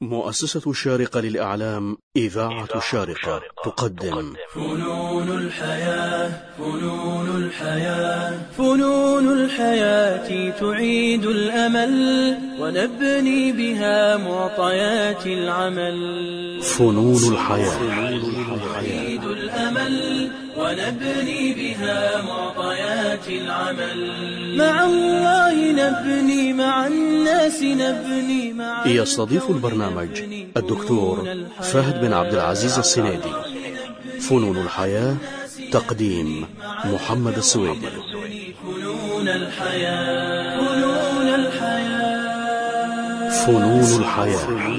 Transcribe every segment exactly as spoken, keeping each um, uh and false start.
مؤسسة الشارقة للإعلام إذاعة الشارقة تقدم فنون الحياة فنون الحياة فنون الحياة تعيد الأمل ونبني بها معطيات العمل. فنون الحياة تعيد الأمل ونبني بها معطيات العمل. مع الله نبني، مع الناس نبني، مع يستضيف البرنامج الدكتور فهد بن عبد العزيز السنيدي. فنون الحياة، تقديم محمد السويدي. فنون الحياة فنون الحياة فنون الحياة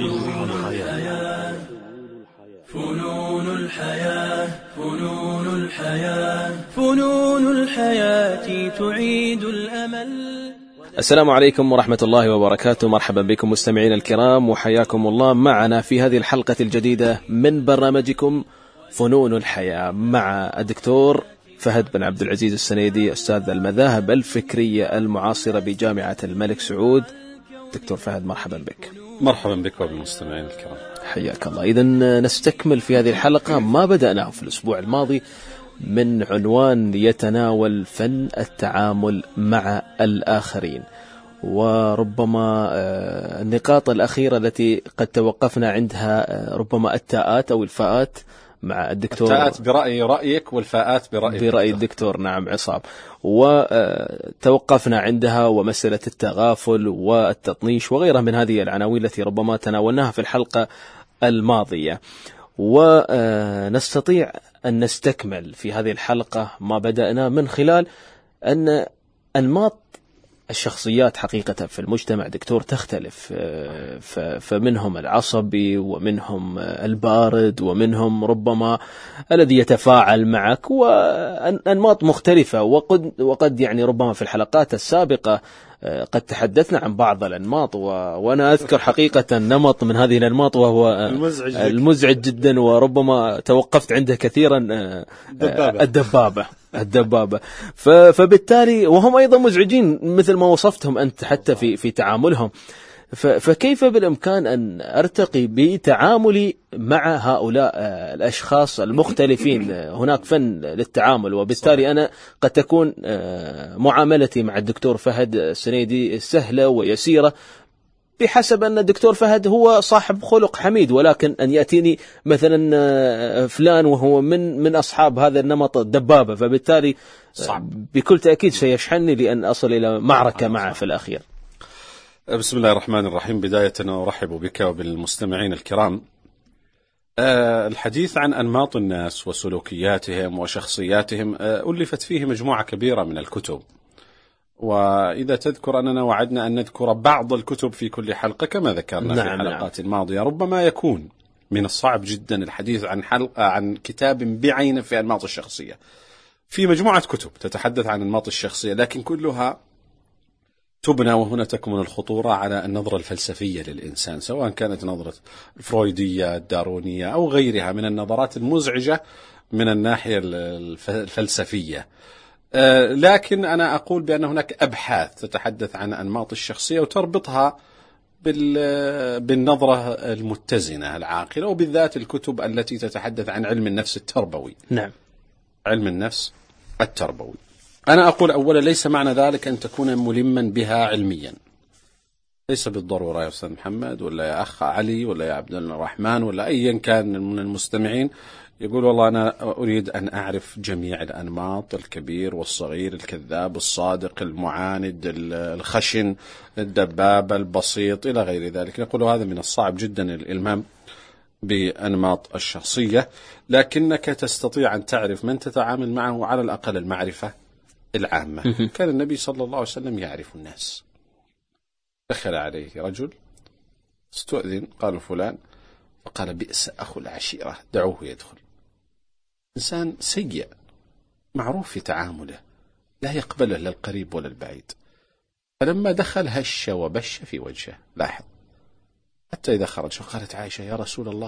فنون الحياة فنون الحياة فنون الحياة تعيد الأمل. السلام عليكم ورحمة الله وبركاته. مرحبا بكم مستمعين الكرام وحياكم الله معنا في هذه الحلقة الجديدة من برنامجكم فنون الحياة مع الدكتور فهد بن عبد العزيز السنيدي، أستاذ المذاهب الفكرية المعاصرة بجامعة الملك سعود. دكتور فهد مرحبا بك. مرحبا بك وبالمستمعين الكرام، حياك الله. إذن نستكمل في هذه الحلقة ما بدأناه في الأسبوع الماضي من عنوان يتناول فن التعامل مع الآخرين، وربما النقاط الأخيرة التي قد توقفنا عندها ربما التاءات أو الفاءات مع الدكتور. التاءات برأي رأيك والفاءات برأي برأي الدكتور. نعم عصام. وتوقفنا عندها ومسألة التغافل والتطنيش وغيرها من هذه العناوين التي ربما تناولناها في الحلقة الماضية، ونستطيع أن نستكمل في هذه الحلقة ما بدأنا من خلال أن أنماط الشخصيات حقيقة في المجتمع دكتور تختلف، فمنهم العصبي ومنهم البارد ومنهم ربما الذي يتفاعل معك، وأنماط مختلفة. وقد, وقد يعني ربما في الحلقات السابقة قد تحدثنا عن بعض الأنماط، وأنا أذكر حقيقة نمط من هذه الأنماط وهو المزعج, المزعج جدا، وربما توقفت عنده كثيرا، الدبابة الدبابة, الدبابة. فبالتالي وهم أيضا مزعجين مثل ما وصفتهم أنت حتى في في تعاملهم. فكيف بالإمكان أن أرتقي بتعاملي مع هؤلاء الأشخاص المختلفين؟ هناك فن للتعامل، وبالتالي أنا قد تكون معاملتي مع الدكتور فهد السنيدي سهلة ويسيرة بحسب أن الدكتور فهد هو صاحب خلق حميد، ولكن أن يأتيني مثلا فلان وهو من من أصحاب هذا النمط الدبابة، فبالتالي صعب. بكل تأكيد سيشحنني لأن أصل إلى معركة معه في الأخير. بسم الله الرحمن الرحيم. بداية أرحب بك وبالمستمعين الكرام. أه الحديث عن أنماط الناس وسلوكياتهم وشخصياتهم أه ألفت فيه مجموعة كبيرة من الكتب، وإذا تذكر أننا وعدنا أن نذكر بعض الكتب في كل حلقة كما ذكرنا نعم في الحلقات نعم. الماضية. ربما يكون من الصعب جدا الحديث عن حلقة عن كتاب بعينه في أنماط الشخصية. في مجموعة كتب تتحدث عن أنماط الشخصية، لكن كلها تبنى، وهنا تكمن الخطورة، على النظرة الفلسفية للإنسان، سواء كانت نظرة الفرويدية الدارونية أو غيرها من النظرات المزعجة من الناحية الفلسفية. لكن أنا أقول بأن هناك أبحاث تتحدث عن أنماط الشخصية وتربطها بالنظرة المتزنة العاقلة، وبالذات الكتب التي تتحدث عن علم النفس التربوي. نعم، علم النفس التربوي. أنا أقول أولا ليس معنى ذلك أن تكون ملما بها علميا، ليس بالضرورة يا أستاذ محمد ولا يا أخ علي ولا يا عبد الرحمن ولا أيا كان من المستمعين يقول والله أنا أريد أن أعرف جميع الأنماط، الكبير والصغير، الكذاب الصادق، المعاند الخشن، الدباب البسيط إلى غير ذلك. نقول هذا من الصعب جدا الإلمام بأنماط الشخصية، لكنك تستطيع أن تعرف من تتعامل معه على الأقل المعرفة العامة. كان النبي صلى الله عليه وسلم يعرف الناس. دخل عليه رجل استؤذن، قال فلان، فقال بئس أخو العشيرة، دعوه يدخل. إنسان سيء معروف في تعامله، لا يقبله لا القريب ولا البعيد. فلما دخل هش وبش في وجهه، لاحظ حتى إذا خرج. فقالت عائشة يا رسول الله،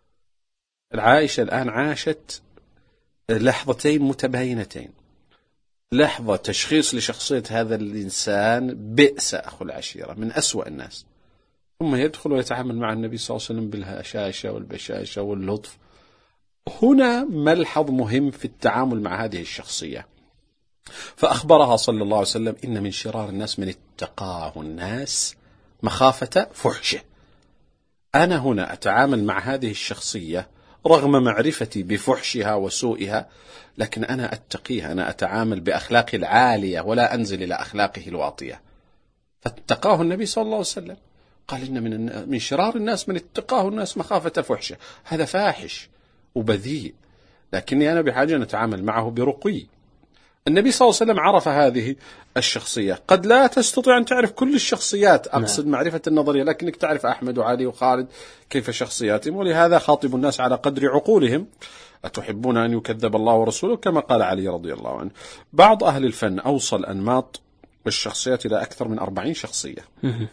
العائشة الآن عاشت لحظتين متباينتين، لحظة تشخيص لشخصية هذا الإنسان بئس أخو العشيرة، من أسوأ الناس، ثم يدخل ويتعامل مع النبي صلى الله عليه وسلم بالهشاشة والبشاشة واللطف. هنا ملحظ مهم في التعامل مع هذه الشخصية، فأخبرها صلى الله عليه وسلم: إن من شرار الناس من اتقاه الناس مخافة فحشه. أنا هنا أتعامل مع هذه الشخصية رغم معرفتي بفحشها وسوئها، لكن أنا أتقيها، أنا أتعامل بأخلاقي العالية ولا أنزل إلى أخلاقه الواطية. فاتقاه النبي صلى الله عليه وسلم، قال: إن من من شرار الناس من اتقاه الناس مخافة فحشه. هذا فاحش وبذيء، لكني أنا بحاجة أن أتعامل معه برقي. النبي صلى الله عليه وسلم عرف هذه الشخصية. قد لا تستطيع أن تعرف كل الشخصيات، أقصد معرفة النظرية، لكنك تعرف أحمد وعلي وخالد كيف شخصياتهم، ولهذا خاطب الناس على قدر عقولهم. أتحبون أن يكذب الله ورسوله كما قال علي رضي الله عنه. بعض أهل الفن أوصل أنماط الشخصيات إلى أكثر من أربعين شخصية.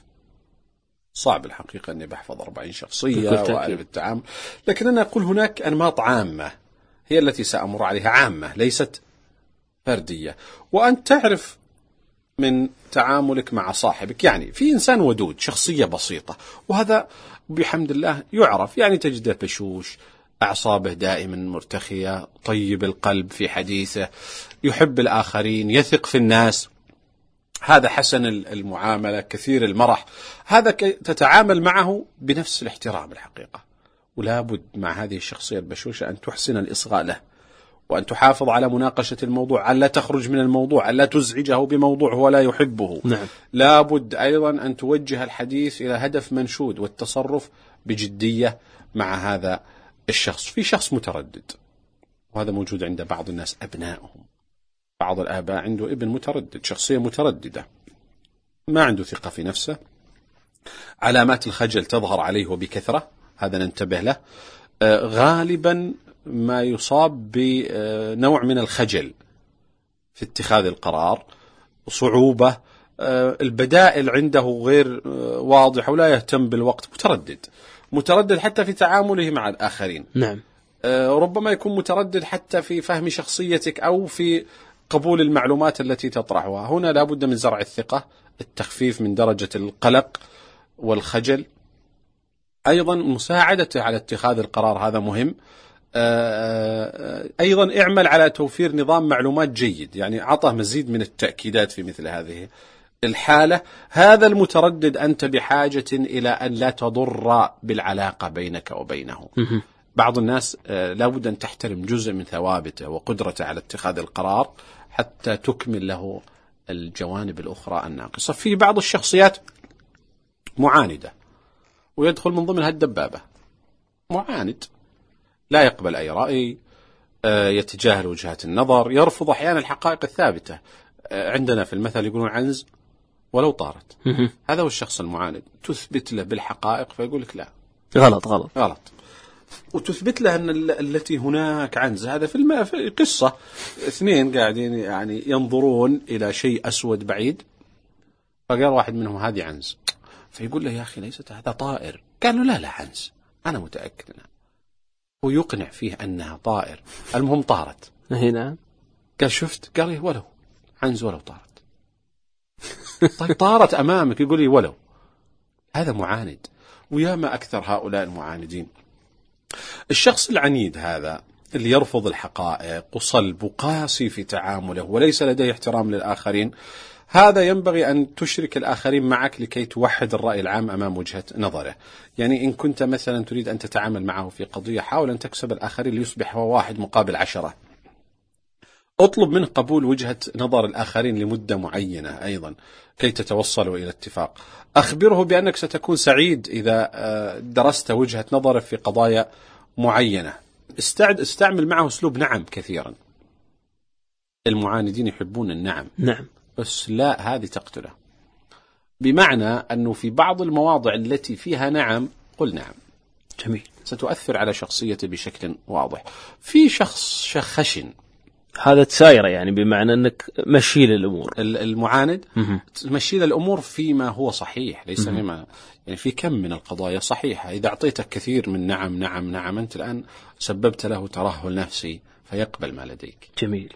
صعب الحقيقة أني بحفظ أربعين شخصية وأعرف التعامل، لكن أنا أقول هناك أنماط عامة هي التي سأمر عليها، عامة ليست فردية. وأن تعرف من تعاملك مع صاحبك، يعني في إنسان ودود، شخصية بسيطة، وهذا بحمد الله يعرف، يعني تجده بشوش، أعصابه دائما مرتخية، طيب القلب في حديثه، يحب الآخرين، يثق في الناس، هذا حسن المعاملة، كثير المرح، هذا تتعامل معه بنفس الاحترام الحقيقة. ولا بد مع هذه الشخصية البشوشة أن تحسن الإصغاء له، وأن تحافظ على مناقشة الموضوع، أن لا تخرج من الموضوع، أن لا تزعجه بموضوع هو لا يحبه. نعم. لا بد أيضا أن توجه الحديث إلى هدف منشود، والتصرف بجدية مع هذا الشخص. في شخص متردد، وهذا موجود عند بعض الناس أبنائهم. بعض الآباء عنده ابن متردد، شخصية مترددة، ما عنده ثقة في نفسه، علامات الخجل تظهر عليه وبكثرة، هذا ننتبه له. آه غالبا ما يصاب بنوع من الخجل في اتخاذ القرار، صعوبة، آه البدائل عنده غير آه واضحة، ولا يهتم بالوقت، متردد متردد حتى في تعامله مع الآخرين. نعم. آه ربما يكون متردد حتى في فهم شخصيتك أو في قبول المعلومات التي تطرحها. هنا لا بد من زرع الثقة، التخفيف من درجة القلق والخجل، أيضا مساعدته على اتخاذ القرار، هذا مهم. أيضا اعمل على توفير نظام معلومات جيد، يعني عطه مزيد من التأكيدات في مثل هذه الحالة. هذا المتردد أنت بحاجة إلى أن لا تضر بالعلاقة بينك وبينه. بعض الناس لا بد أن تحترم جزء من ثوابته وقدرته على اتخاذ القرار حتى تكمل له الجوانب الأخرى الناقصة. في بعض الشخصيات معاندة، ويدخل من ضمن هالدبابة، معاند، لا يقبل أي رأي، يتجاهل وجهات النظر، يرفض أحيانا الحقائق الثابتة. عندنا في المثل يقولون عنز ولو طارت. هذا هو الشخص المعاند، تثبت له بالحقائق فيقول لك لا، غلط غلط غلط، وتثبت له أن التي هناك عنز. هذا في, الم... في قصة اثنين قاعدين يعني ينظرون إلى شيء أسود بعيد، فقال واحد منهم هذه عنز، فيقول له يا أخي ليست، هذا طائر. قالوا لا لا عنز، أنا متأكد أنها. ويقنع فيه أنها طائر، المهم طارت. هنا قال شفت؟ قال لي ولو عنز ولو طارت. طيب طارت أمامك، يقول لي ولو. هذا معاند، وياما أكثر هؤلاء المعاندين. الشخص العنيد هذا اللي يرفض الحقائق وصلب وقاسي في تعامله وليس لديه احترام للآخرين، هذا ينبغي أن تشرك الآخرين معك لكي توحد الرأي العام أمام وجهة نظره. يعني إن كنت مثلا تريد أن تتعامل معه في قضية، حاول أن تكسب الآخرين ليصبح هو واحد مقابل عشرة. اطلب منه قبول وجهة نظر الآخرين لمدة معينة أيضا كي تتوصلوا إلى اتفاق. أخبره بأنك ستكون سعيد إذا درست وجهة نظره في قضايا معينة. استعد استعمل معه أسلوب نعم كثيرا. المعاندين يحبون النعم. نعم. بس لا، هذه تقتله. بمعنى أنه في بعض المواضع التي فيها نعم قل نعم. جميل. ستؤثر على شخصيته بشكل واضح. في شخص خشن، هذا تسايرة، يعني بمعنى أنك مشيل الأمور. المعاند مشيل الأمور فيما هو صحيح، ليس فيما يعني في كم من القضايا صحيحة. إذا أعطيتك كثير من نعم نعم نعم، أنت الآن سببت له ترهل نفسي فيقبل ما لديك. جميل.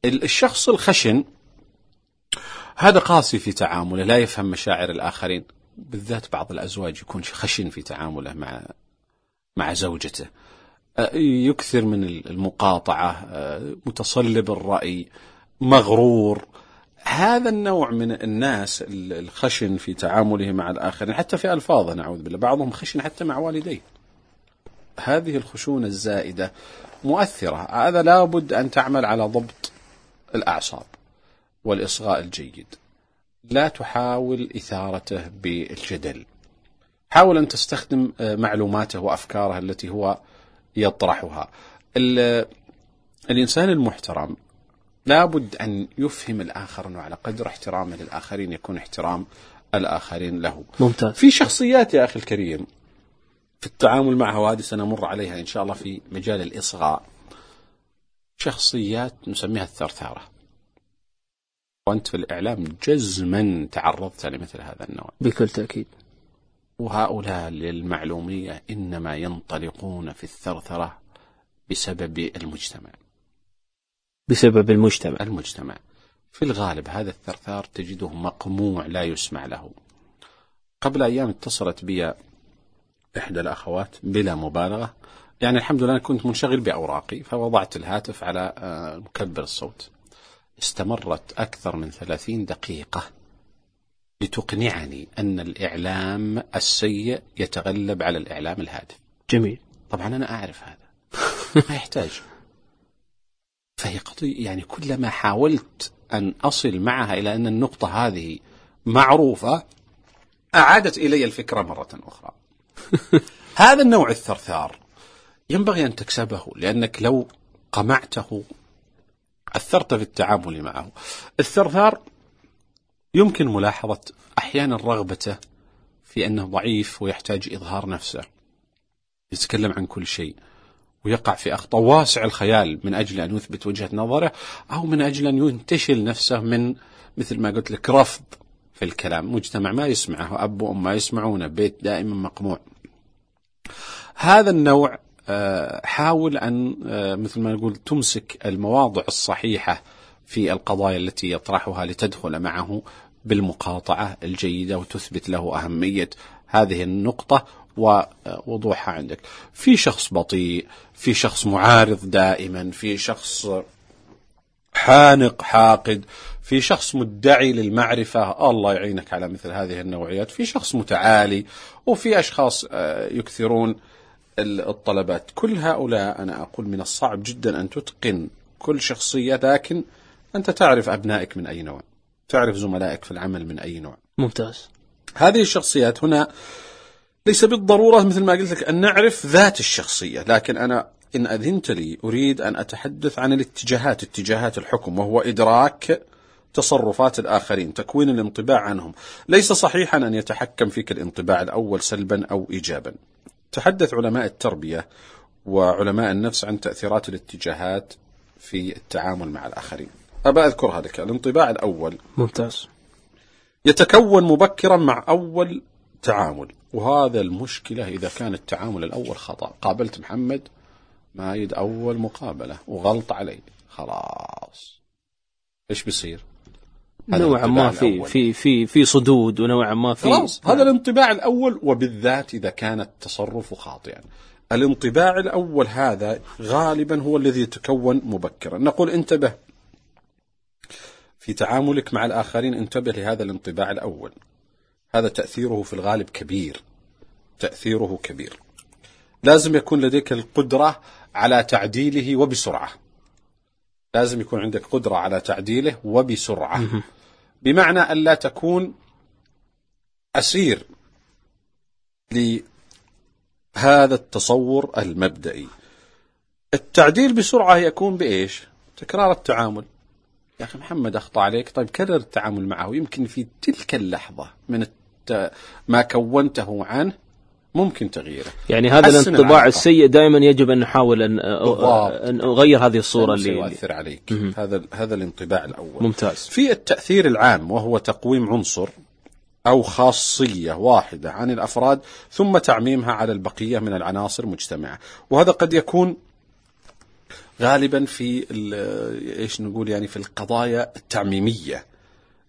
الشخص الخشن هذا قاسي في تعامله، لا يفهم مشاعر الآخرين، بالذات بعض الأزواج يكون خشن في تعامله مع مع زوجته، يكثر من المقاطعة، متصلب الرأي، مغرور. هذا النوع من الناس الخشن في تعامله مع الآخرين، حتى في ألفاظه نعوذ بالله، بعضهم خشن حتى مع والديه. هذه الخشونة الزائدة مؤثرة. هذا لابد أن تعمل على ضبط الأعصاب والإصغاء الجيد. لا تحاول إثارته بالجدل، حاول أن تستخدم معلوماته وأفكاره التي هو يطرحها. الإنسان المحترم لابد أن يفهم الآخر أنه على قدر احترامه للآخرين يكون احترام الآخرين له. ممتاز. في شخصيات يا أخي الكريم في التعامل معها، وهذه سنمر عليها إن شاء الله في مجال الإصغاء، شخصيات نسميها الثرثارة، وأنت في الإعلام جزما تعرضت لمثل هذا النوع بكل تأكيد. وهؤلاء للمعلومية إنما ينطلقون في الثرثرة بسبب المجتمع. بسبب المجتمع المجتمع في الغالب هذا الثرثار تجده مقموع لا يسمع له. قبل أيام اتصلت بي إحدى الأخوات بلا مبالغة، يعني الحمد لله كنت منشغل بأوراقي فوضعت الهاتف على مكبر الصوت، استمرت أكثر من ثلاثين دقيقة لتقنعني أن الإعلام السيء يتغلب على الإعلام الهادف. جميل. طبعا أنا أعرف هذا ما يحتاج. فهي قضية يعني كلما حاولت أن أصل معها إلى أن النقطة هذه معروفة أعادت إلي الفكرة مرة أخرى. هذا النوع الثرثار ينبغي أن تكسبه، لأنك لو قمعته أثرت في التعامل معه. الثرثار يمكن ملاحظة أحيانا رغبته في أنه ضعيف ويحتاج إظهار نفسه، يتكلم عن كل شيء ويقع في أخطاء، واسع الخيال من أجل أن يثبت وجهة نظره أو من أجل أن ينتشل نفسه من مثل ما قلت لك رفض في الكلام. مجتمع ما يسمعه، أب وأم ما يسمعونه، بيت دائما مقموع. هذا النوع حاول أن مثل ما نقول تمسك المواضع الصحيحة في القضايا التي يطرحها لتدخل معه بالمقاطعة الجيدة وتثبت له أهمية هذه النقطة ووضوحها عندك. في شخص بطيء، في شخص معارض دائما، في شخص حانق حاقد، في شخص مدعي للمعرفة، الله يعينك على مثل هذه النوعيات، في شخص متعالي، وفي أشخاص يكثرون الطلبات. كل هؤلاء أنا أقول من الصعب جدا أن تتقن كل شخصية، لكن أنت تعرف أبنائك من أي نوع، تعرف زملائك في العمل من أي نوع. ممتاز. هذه الشخصيات هنا ليس بالضرورة مثل ما قلت لك أن نعرف ذات الشخصية، لكن أنا إن أذنت لي أريد أن أتحدث عن الاتجاهات، اتجاهات الحكم، وهو إدراك تصرفات الآخرين، تكوين الانطباع عنهم. ليس صحيحا أن يتحكم فيك الانطباع الأول سلبا أو إيجابا. تحدث علماء التربية وعلماء النفس عن تأثيرات الاتجاهات في التعامل مع الآخرين. أبا أذكرها لك. الانطباع الأول ممتاز يتكون مبكرا مع أول تعامل، وهذا المشكلة إذا كان التعامل الأول خطأ. قابلت محمد مايد أول مقابلة وغلط علي، خلاص إيش بيصير؟ نوعا ما في في في في صدود، ونوعا ما في خلاص. هذا الانطباع الأول، وبالذات إذا كان التصرف خاطئا. الانطباع الأول هذا غالبا هو الذي يتكون مبكرا. نقول انتبه في تعاملك مع الآخرين، انتبه لهذا الانطباع الأول، هذا تأثيره في الغالب كبير، تأثيره كبير. لازم يكون لديك القدرة على تعديله وبسرعة، لازم يكون عندك قدرة على تعديله وبسرعة، بمعنى أن لا تكون أسير لهذا التصور المبدئي. التعديل بسرعة يكون بإيش؟ تكرار التعامل. يا أخي محمد أخطأ عليك، طيب كرر التعامل معه، يمكن في تلك اللحظة من الت... ما كونته عنه ممكن تغييره. يعني هذا الانطباع السيء دائما يجب أن نحاول أن, أن أغير هذه الصورة اللي يؤثر عليك. هذا هذا الانطباع الأول. ممتاز. في التأثير العام، وهو تقويم عنصر أو خاصية واحدة عن الأفراد ثم تعميمها على البقية من العناصر مجتمعة، وهذا قد يكون غالبا في ايش نقول يعني في القضايا التعميمية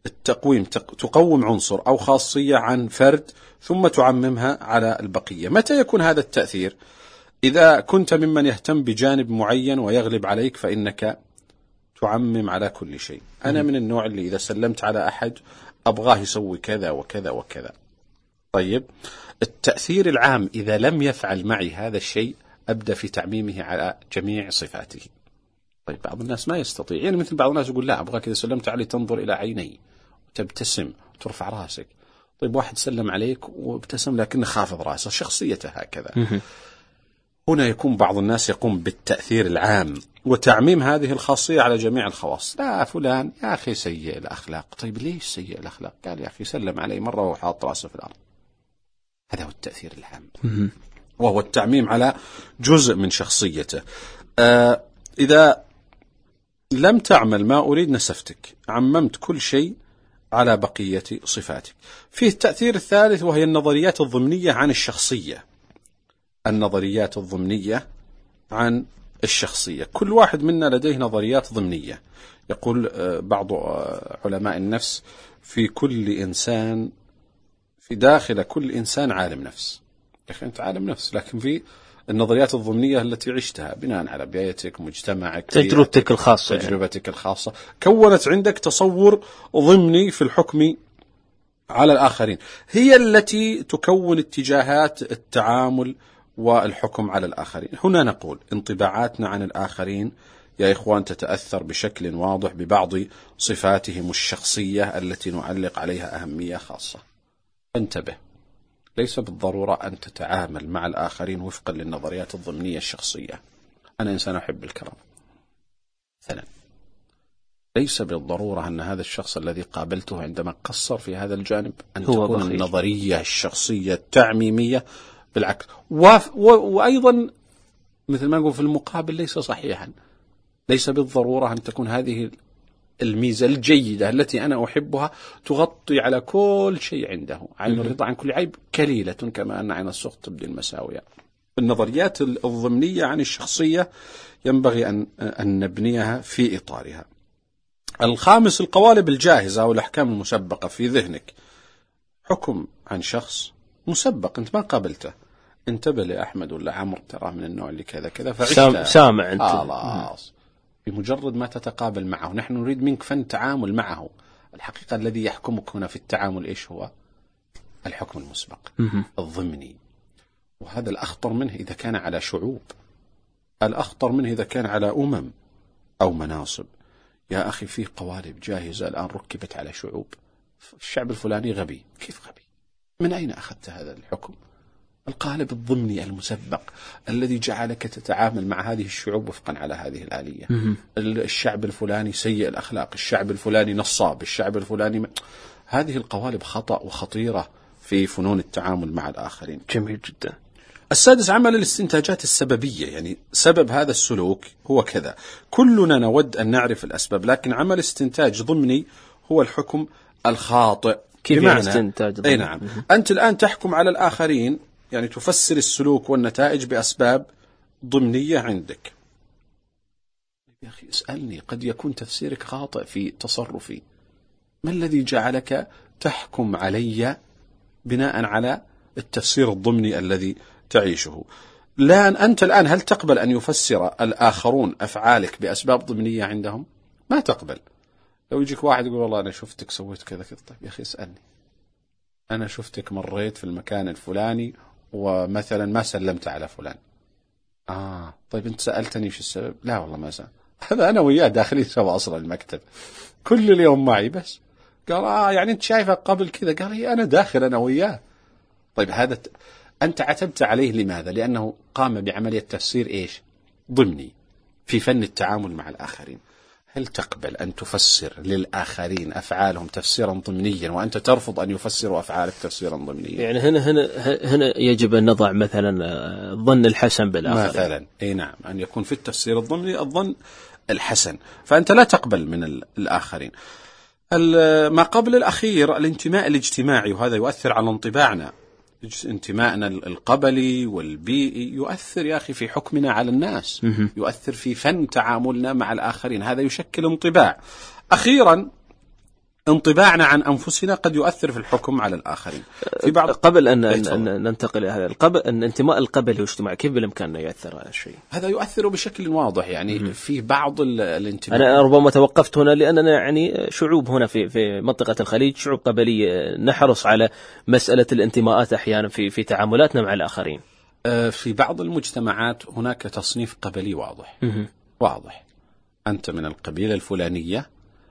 التقويم تقوم عنصر أو خاصية عن فرد ثم تعممها على البقية. متى يكون هذا التأثير؟ إذا كنت ممن يهتم بجانب معين ويغلب عليك فإنك تعمم على كل شيء. أنا من النوع اللي إذا سلمت على أحد أبغاه يسوي كذا وكذا وكذا. طيب التأثير العام إذا لم يفعل معي هذا الشيء أبدأ في تعميمه على جميع صفاته. طيب بعض الناس ما يستطيع، يعني مثل بعض الناس يقول لا أبغاك إذا سلمت علي تنظر إلى عيني وتبتسم وترفع راسك. طيب واحد سلم عليك وابتسم لكنه خافض راسه، شخصيته هكذا. هنا يكون بعض الناس يقوم بالتأثير العام وتعميم هذه الخاصية على جميع الخواص. لا فلان يا أخي سيء الأخلاق. طيب ليش سيء الأخلاق؟ قال يا أخي سلم علي مرة وحاط راسه في الأرض. هذا هو التأثير العام، وهو التعميم على جزء من شخصيته. آه إذا لم تعمل ما أريد نسفتك، عممت كل شيء على بقية صفاتك. فيه التأثير الثالث وهي النظريات الضمنية عن الشخصية. النظريات الضمنية عن الشخصية، كل واحد منا لديه نظريات ضمنية. يقول بعض علماء النفس في كل إنسان، في داخل كل إنسان عالم نفس. يا أخي أنت عالم نفس، لكن في النظريات الضمنية التي عشتها بناء على بيئتك، مجتمعك، تجربتك الخاصة تجربتك الخاصة كونت عندك تصور ضمني في الحكم على الآخرين، هي التي تكون اتجاهات التعامل والحكم على الآخرين. هنا نقول انطباعاتنا عن الآخرين يا إخوان تتأثر بشكل واضح ببعض صفاتهم الشخصية التي نعلق عليها أهمية خاصة. انتبه، ليس بالضرورة أن تتعامل مع الآخرين وفقا للنظريات الضمنية الشخصية. أنا إنسان أحب الكرم مثلا، ليس بالضرورة أن هذا الشخص الذي قابلته عندما قصر في هذا الجانب أن تكون بخير. النظرية الشخصية التعميمية بالعكس، و... و... وأيضا مثل ما نقول في المقابل ليس صحيحا. ليس بالضرورة أن تكون هذه الميزة الجيدة التي أنا أحبها تغطي على كل شيء عنده. عين الرضا عن كل عيب كليلة كما أن عين السخط تبدي المساوية. النظريات الضمنية عن الشخصية ينبغي أن, أن نبنيها في إطارها. الخامس القوالب الجاهزة والأحكام المسبقة في ذهنك. حكم عن شخص مسبق أنت ما قابلته، انتبه لأحمد ولا عمر ترى من النوع اللي كذا كذا فعشت سامع أنت خلاص. بمجرد ما تتقابل معه، نحن نريد منك فن تعامل معه. الحقيقة الذي يحكمك هنا في التعامل إيش هو؟ الحكم المسبق الضمني، وهذا الأخطر منه إذا كان على شعوب، الأخطر منه إذا كان على أمم أو مناصب. يا أخي في قوالب جاهزة الآن ركبت على شعوب. الشعب الفلاني غبي. كيف غبي؟ من أين أخذت هذا الحكم؟ القالب الضمني المسبق الذي جعلك تتعامل مع هذه الشعوب وفقا على هذه الآلية. الشعب الفلاني سيء الأخلاق، الشعب الفلاني نصاب، الشعب الفلاني م... هذه القوالب خطأ وخطيرة في فنون التعامل مع الآخرين. جميل جدا. السادس عمل الاستنتاجات السببية، يعني سبب هذا السلوك هو كذا. كلنا نود أن نعرف الأسباب، لكن عمل استنتاج ضمني هو الحكم الخاطئ. كيف يعني استنتاج ضمني؟ أي نعم. أنت الآن تحكم على الآخرين، يعني تفسر السلوك والنتائج بأسباب ضمنية عندك. يا أخي اسألني، قد يكون تفسيرك خاطئ في تصرفي. ما الذي جعلك تحكم علي بناء على التفسير الضمني الذي تعيشه؟ لا أنت الآن هل تقبل أن يفسر الآخرون أفعالك بأسباب ضمنية عندهم؟ ما تقبل. لو يجيك واحد يقول والله أنا شفتك سويت كذا كذا، طيب يا أخي اسألني، أنا شفتك مريت في المكان الفلاني ومثلا ما سلمت على فلان. آه طيب أنت سألتني شو السبب؟ لا والله ما سأل. هذا أنا وياه داخلين سوا أصلا المكتب كل اليوم معي بس. قال آه يعني أنت شايفه قبل كذا؟ قال هي أنا داخل أنا وياه. طيب هذا ت... أنت عتبت عليه لماذا؟ لأنه قام بعملية تفسير إيش؟ ضمني في فن التعامل مع الآخرين. هل تقبل أن تفسر للآخرين أفعالهم تفسيرا ضمنيا وأنت ترفض أن يفسروا أفعالك تفسيرا ضمنيا؟ يعني هنا هنا هنا يجب أن نضع مثلا الظن الحسن بالآخرين مثلا. أي نعم، أن يكون في التفسير الضمني الظن الحسن، فأنت لا تقبل من الآخرين. ما قبل الأخير الانتماء الاجتماعي، وهذا يؤثر على انطباعنا. انتماءنا القبلي والبيئي يؤثر يا أخي في حكمنا على الناس، يؤثر في فن تعاملنا مع الآخرين، هذا يشكل انطباع. أخيرا انطباعنا عن أنفسنا قد يؤثر في الحكم على الآخرين. في بعض قبل أن, أن ننتقل إلى هذا القبل، أن انتماء القبلي والاجتماعي كيف بالإمكان أن يؤثر هذا الشيء؟ هذا يؤثر بشكل واضح، يعني م- في بعض الانتماء. أنا ربما توقفت هنا لأننا يعني شعوب هنا في في منطقة الخليج شعوب قبلية، نحرص على مسألة الانتماءات أحيانا في في تعاملاتنا مع الآخرين. في بعض المجتمعات هناك تصنيف قبلي واضح م- واضح. أنت من القبيلة الفلانية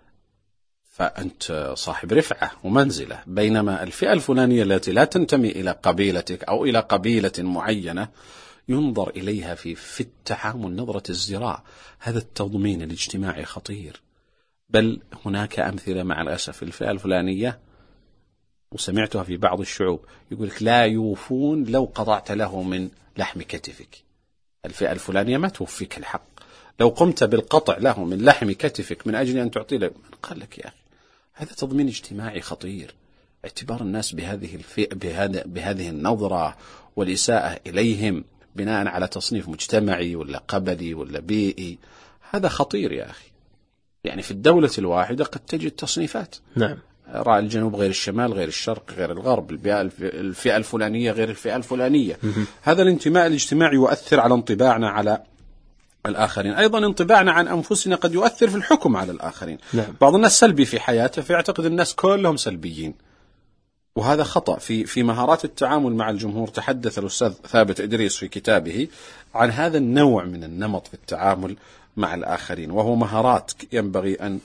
فأنت صاحب رفعة ومنزلة، بينما الفئة الفلانية التي لا تنتمي إلى قبيلتك أو إلى قبيلة معينة ينظر إليها في في التعامل نظرة الزراء. هذا التضمين الاجتماعي خطير. بل هناك أمثلة مع الأسف، الفئة الفلانية وسمعتها في بعض الشعوب يقولك لا يوفون لو قطعت له من لحم كتفك. الفئة الفلانية ما توفيك الحق، لو قمت بالقطع له من لحم كتفك من أجل أن تعطي له، من قال لك يا أخي؟ هذا تضمين اجتماعي خطير. اعتبار الناس بهذه الفئة بهذا بهذه النظرة والإساءة إليهم بناء على تصنيف مجتمعي ولا قبلي ولا بيئي، هذا خطير يا أخي. يعني في الدولة الواحدة قد تجد تصنيفات. نعم. رأى الجنوب غير الشمال، غير الشرق غير الغرب، الفئة الفلانية غير الفئة الفلانية. هذا الانتماء الاجتماعي يؤثر على انطباعنا على الآخرين. أيضا انطباعنا عن أنفسنا قد يؤثر في الحكم على الآخرين. نعم. بعض الناس سلبي في حياته فيعتقد الناس كلهم سلبيين، وهذا خطأ. في في مهارات التعامل مع الجمهور تحدث الأستاذ ثابت إدريس في كتابه عن هذا النوع من النمط في التعامل مع الآخرين، وهو مهارات ينبغي أن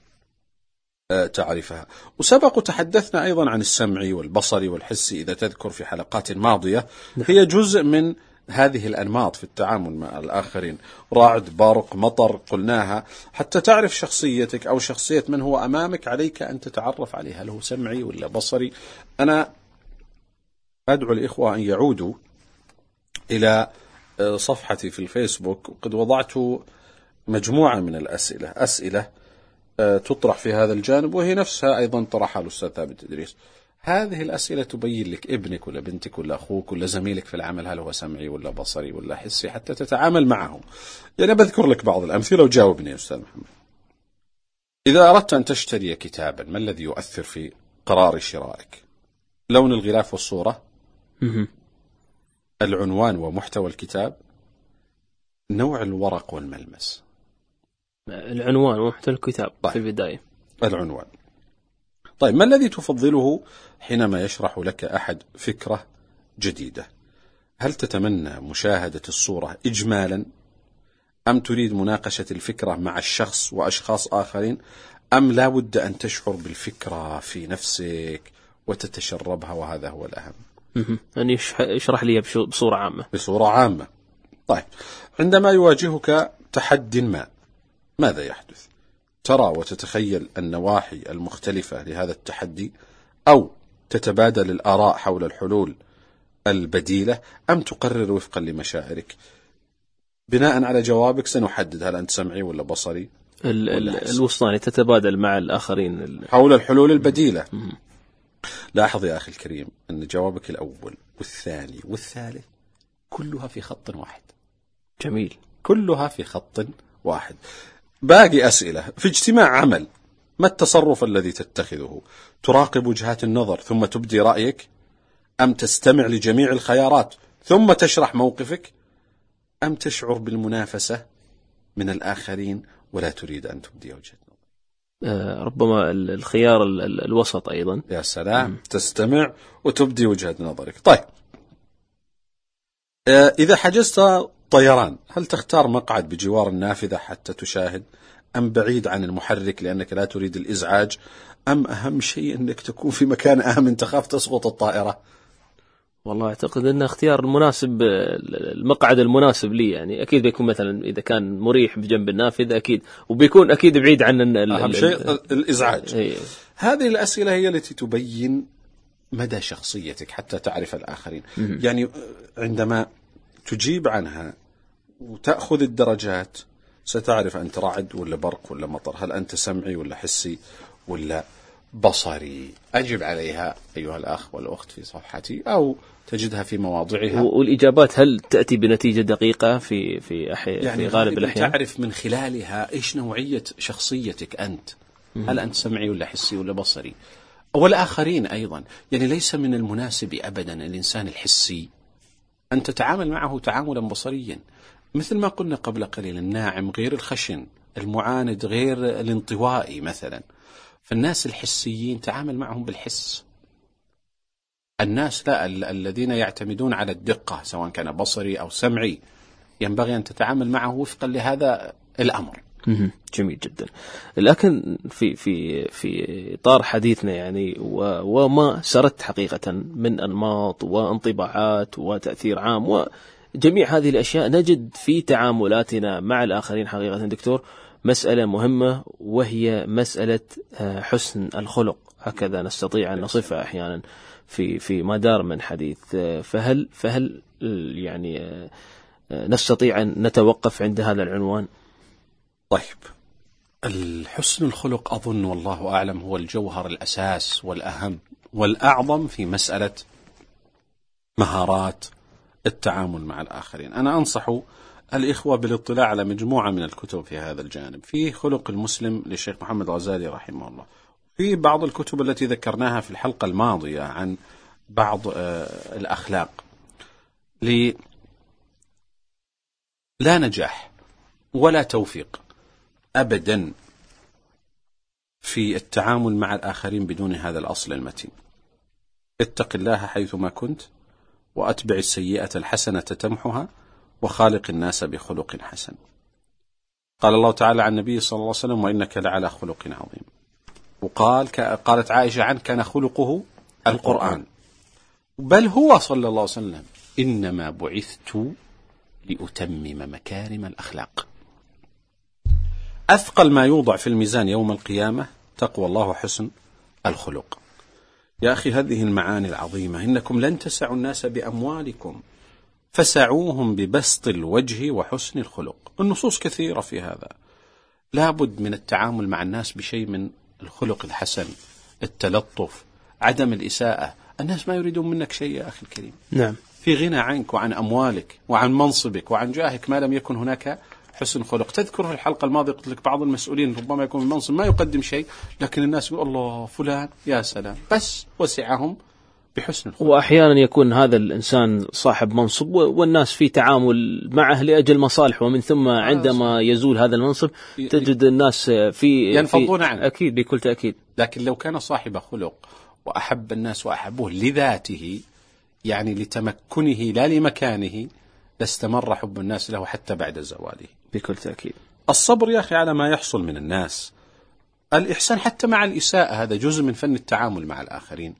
تعرفها. وسبق تحدثنا أيضا عن السمعي والبصري والحسي إذا تذكر في حلقات ماضية، هي جزء من هذه الأنماط في التعامل مع الآخرين. رعد، برق، مطر قلناها. حتى تعرف شخصيتك أو شخصية من هو أمامك عليك أن تتعرف عليه، هل هو سمعي ولا بصري. أنا أدعو الإخوة أن يعودوا إلى صفحتي في الفيسبوك، وقد وضعت مجموعة من الأسئلة أسئلة تطرح في هذا الجانب، وهي نفسها أيضا طرحها الأستاذ ثابت إدريس. هذه الأسئلة تبين لك ابنك ولا بنتك ولا أخوك ولا زميلك في العمل هل هو سمعي ولا بصري ولا حسي، حتى تتعامل معه. يعني بذكر لك بعض الأمثلة وجاوبني يا أستاذ محمد. إذا أردت أن تشتري كتابا، ما الذي يؤثر في قرار شرائك؟ لون الغلاف والصورة، العنوان ومحتوى الكتاب، نوع الورق والملمس. العنوان ومحتوى الكتاب. طيب. في البداية العنوان. طيب، ما الذي تفضله حينما يشرح لك أحد فكرة جديدة؟ هل تتمنى مشاهدة الصورة إجمالا، أم تريد مناقشة الفكرة مع الشخص وأشخاص آخرين، أم لا بد أن تشعر بالفكرة في نفسك وتتشربها، وهذا هو الأهم؟ أن يشرح لي بصورة عامة. بصورة عامة. طيب، عندما يواجهك تحد ما، ماذا يحدث؟ ترى وتتخيل النواحي المختلفة لهذا التحدي، أو تتبادل الآراء حول الحلول البديلة، أم تقرر وفقا لمشاعرك؟ بناء على جوابك سنحدد هل أنت سمعي ولا بصري ولا الوسطاني، تتبادل مع الآخرين حول الحلول البديلة. م- لاحظ يا أخي الكريم أن جوابك الأول والثاني والثالث كلها في خط واحد. جميل. كلها في خط واحد. باقي أسئلة في اجتماع عمل، ما التصرف الذي تتخذه؟ تراقب وجهات النظر ثم تبدي رأيك، أم تستمع لجميع الخيارات ثم تشرح موقفك، أم تشعر بالمنافسة من الآخرين ولا تريد أن تبدي وجهة نظر؟ آه ربما الخيار ال ال الوسط أيضا. يا سلام. م. تستمع وتبدي وجهة نظرك. طيب، آه إذا حجزت طيران، هل تختار مقعد بجوار النافذة حتى تشاهد، أم بعيد عن المحرك لأنك لا تريد الإزعاج، أم أهم شيء أنك تكون في مكان آمن تخاف تسقط الطائرة؟ والله أعتقد أن اختيار المناسب، المقعد المناسب لي، يعني أكيد بيكون مثلا إذا كان مريح بجنب النافذة أكيد، وبيكون أكيد بعيد عن أهم شيء الإزعاج. هي. هذه الأسئلة هي التي تبين مدى شخصيتك حتى تعرف الآخرين. م- يعني عندما تجيب عنها وتأخذ الدرجات ستعرف أنت رعد ولا برق ولا مطر، هل أنت سمعي ولا حسي ولا بصري. أجب عليها أيها الأخ والأخت في صفحتي أو تجدها في مواضعها. والإجابات هل تأتي بنتيجة دقيقة في في أحي... يعني في غالب الأحيان؟ تعرف من خلالها إيش نوعية شخصيتك أنت. هل أنت سمعي ولا حسي ولا بصري؟ والآخرين أيضا، يعني ليس من المناسب أبدا الإنسان الحسي أن تتعامل معه تعاملا بصريا، مثل ما قلنا قبل قليل، الناعم غير الخشن، المعاند غير الانطوائي مثلا. فالناس الحسيين تعامل معهم بالحس. الناس لا، ال- الذين يعتمدون على الدقة سواء كان بصري أو سمعي ينبغي أن تتعامل معه وفقا لهذا الأمر. جميل جدا. لكن في في في إطار حديثنا يعني وما سردت حقيقة من أنماط وانطباعات وتأثير عام وجميع هذه الأشياء، نجد في تعاملاتنا مع الآخرين حقيقة دكتور مسألة مهمة، وهي مسألة حسن الخلق، هكذا نستطيع أن نصفها أحيانا في في مدار من حديث. فهل فهل يعني نستطيع أن نتوقف عند هذا العنوان؟ طيب، الحسن الخلق أظن والله أعلم هو الجوهر الأساس والأهم والأعظم في مسألة مهارات التعامل مع الآخرين. أنا أنصح الإخوة بالاطلاع على مجموعة من الكتب في هذا الجانب، في خلق المسلم للشيخ محمد الغزالي رحمه الله، في بعض الكتب التي ذكرناها في الحلقة الماضية عن بعض الأخلاق. لا نجاح ولا توفيق أبدا في التعامل مع الآخرين بدون هذا الأصل المتين. اتق الله حيثما كنت، وأتبع السيئة الحسنة تمحها، وخالق الناس بخلق حسن. قال الله تعالى عن النبي صلى الله عليه وسلم: وإنك لعلى خلق عظيم. وقال قالت عائشة عنه: كان خلقه القرآن. بل هو صلى الله عليه وسلم: إنما بعثت لأتمم مكارم الأخلاق. أثقل ما يوضع في الميزان يوم القيامة تقوى الله وحسن الخلق. يا أخي، هذه المعاني العظيمة: إنكم لن تسعوا الناس بأموالكم فسعوهم ببسط الوجه وحسن الخلق. النصوص كثيرة في هذا. لابد من التعامل مع الناس بشيء من الخلق الحسن، التلطف، عدم الإساءة. الناس ما يريدون منك شيء يا أخي الكريم. نعم. في غنى عنك وعن أموالك وعن منصبك وعن جاهك ما لم يكن هناك حسن خلق. تذكر في الحلقة الماضية قلت لك بعض المسؤولين ربما يكون المنصب ما يقدم شيء، لكن الناس يقول: الله فلان يا سلام، بس وسعهم بحسن الخلق. وأحيانا يكون هذا الإنسان صاحب منصب والناس في تعامل معه لأجل مصالح، ومن ثم عندما يزول هذا المنصب تجد الناس في ينفضون عنه. أكيد، بكل تأكيد. لكن لو كان صاحب خلق وأحب الناس وأحبوه لذاته، يعني لتمكنه لا لمكانه، لاستمر حب الناس له حتى بعد زواله. بكل تأكيد. الصبر يا أخي على ما يحصل من الناس، الإحسان حتى مع الإساءة، هذا جزء من فن التعامل مع الآخرين.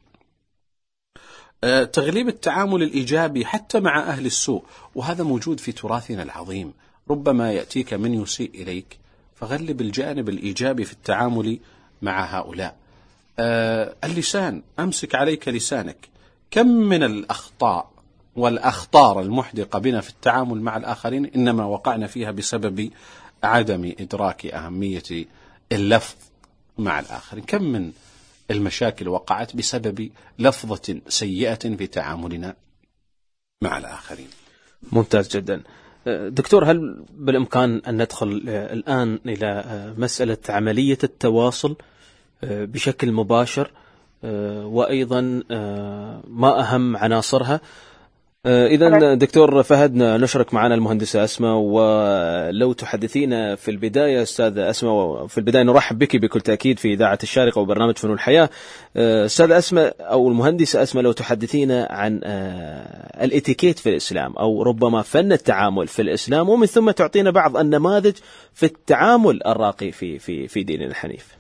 أه تغليب التعامل الإيجابي حتى مع أهل السوء، وهذا موجود في تراثنا العظيم. ربما يأتيك من يسيء إليك فغلب الجانب الإيجابي في التعامل مع هؤلاء. أه اللسان، أمسك عليك لسانك. كم من الأخطاء والأخطار المحدقة بنا في التعامل مع الآخرين إنما وقعنا فيها بسبب عدم إدراك أهمية اللفظ مع الآخرين. كم من المشاكل وقعت بسبب لفظة سيئة في تعاملنا مع الآخرين. ممتاز جدا. دكتور، هل بالإمكان أن ندخل الآن إلى مسألة عملية التواصل بشكل مباشر، وأيضا ما أهم عناصرها؟ إذن دكتور فهد، نشرك معنا المهندسة أسماء، ولو تحدثينا في البداية أستاذة أسماء، في البداية نرحب بك بكل تأكيد في إذاعة الشارقة وبرنامج فنون الحياة. أستاذة أسماء أو المهندسة أسماء، لو تحدثينا عن الإتيكيت في الإسلام، أو ربما فن التعامل في الإسلام، ومن ثم تعطينا بعض النماذج في التعامل الراقي في في في ديننا الحنيف.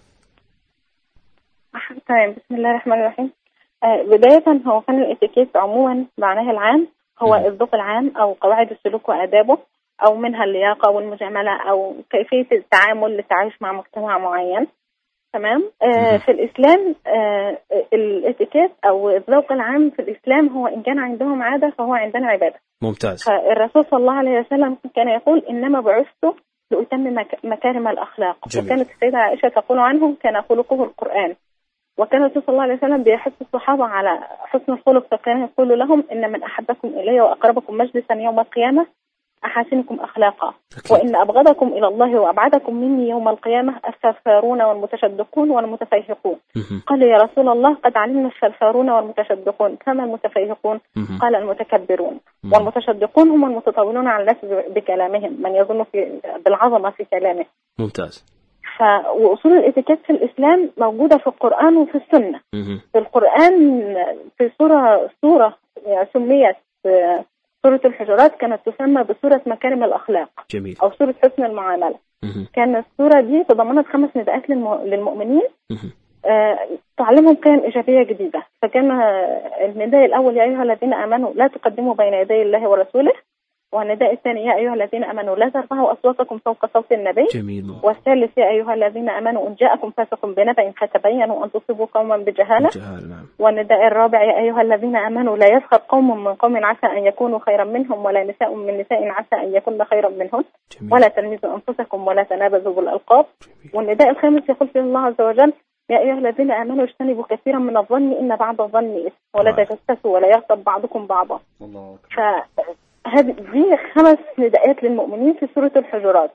تمام. بسم الله الرحمن الرحيم. آه بداية، هو فن الاتيكيت عموما معناه العام هو الذوق العام أو قواعد السلوك وآدابه، أو منها اللياقة والمجاملة أو كيفية التعامل للتعايش مع مجتمع معين. تمام. آه في الإسلام آه الاتيكيت أو الذوق العام في الإسلام هو إن كان عندهم عادة فهو عندنا عبادة. ممتاز. الرسول صلى الله عليه وسلم كان يقول: إنما بعثت لأتمم مكارم الأخلاق. جميل. وكانت السيدة عائشة تقول عنه: كان خلقه القرآن. وكان الرسول صلى الله عليه وسلم بيحث الصحابة على حسن الخلق، فكان يقول لهم: إن من أحبكم إلي وأقربكم مجلسا يوم القيامة أحاسنكم أخلاقا، وإن أبغضكم إلى الله وأبعدكم مني يوم القيامة الثرثارون والمتشدقون والمتفيهقون. قال يا رسول الله قد علمنا الثرثارون والمتشدقون، فما المتفيهقون؟ قال المتكبرون. والمتشدقون هم المتطاولون على الناس بكلامهم، من يظن في بالعظمة في كلامه. ممتاز. ف... وأصول الإتيكيت في الإسلام موجودة في القرآن وفي السنة. في القرآن في سورة سورة يعني سميت سورة الحجرات كانت تسمى بسورة مكارم الأخلاق. جميل. أو سورة حسن المعاملة. كانت السورة دي تضمنت خمس نداءات للم... للمؤمنين آه... تعلمهم قيم إيجابية جديدة. فكان النداء الأول يا أيها الذين آمنوا لا تقدموا بين يدي الله ورسوله، والنداء الثاني يا أيها الذين آمنوا لا ترفعوا أصواتكم فوق صوت النبي. جميل. والثالث يا أيها الذين آمنوا إن جاءكم فاسق بنبأ فتبينوا أن تصيبوا قوما بجهالة. نعم. والنداء الرابع يا أيها الذين آمنوا لا يسخر قوم من قوم عسى أن يكونوا خيرا منهم ولا نساء من نساء عسى أن يكون خيرا منهن. جميل. ولا تلمزوا أنفسكم ولا تنابزوا بالألقاب. جميل. والنداء الخامس يقول فيه الله عز وجل يا أيها الذين آمنوا اجتنبوا كثيرا من الظن إن بعض الظن إثم ولا تجسسوا ولا يغتب بعضكم بعضا. الله أكبر. هذه دي خمس نداءات للمؤمنين في سورة الحجرات.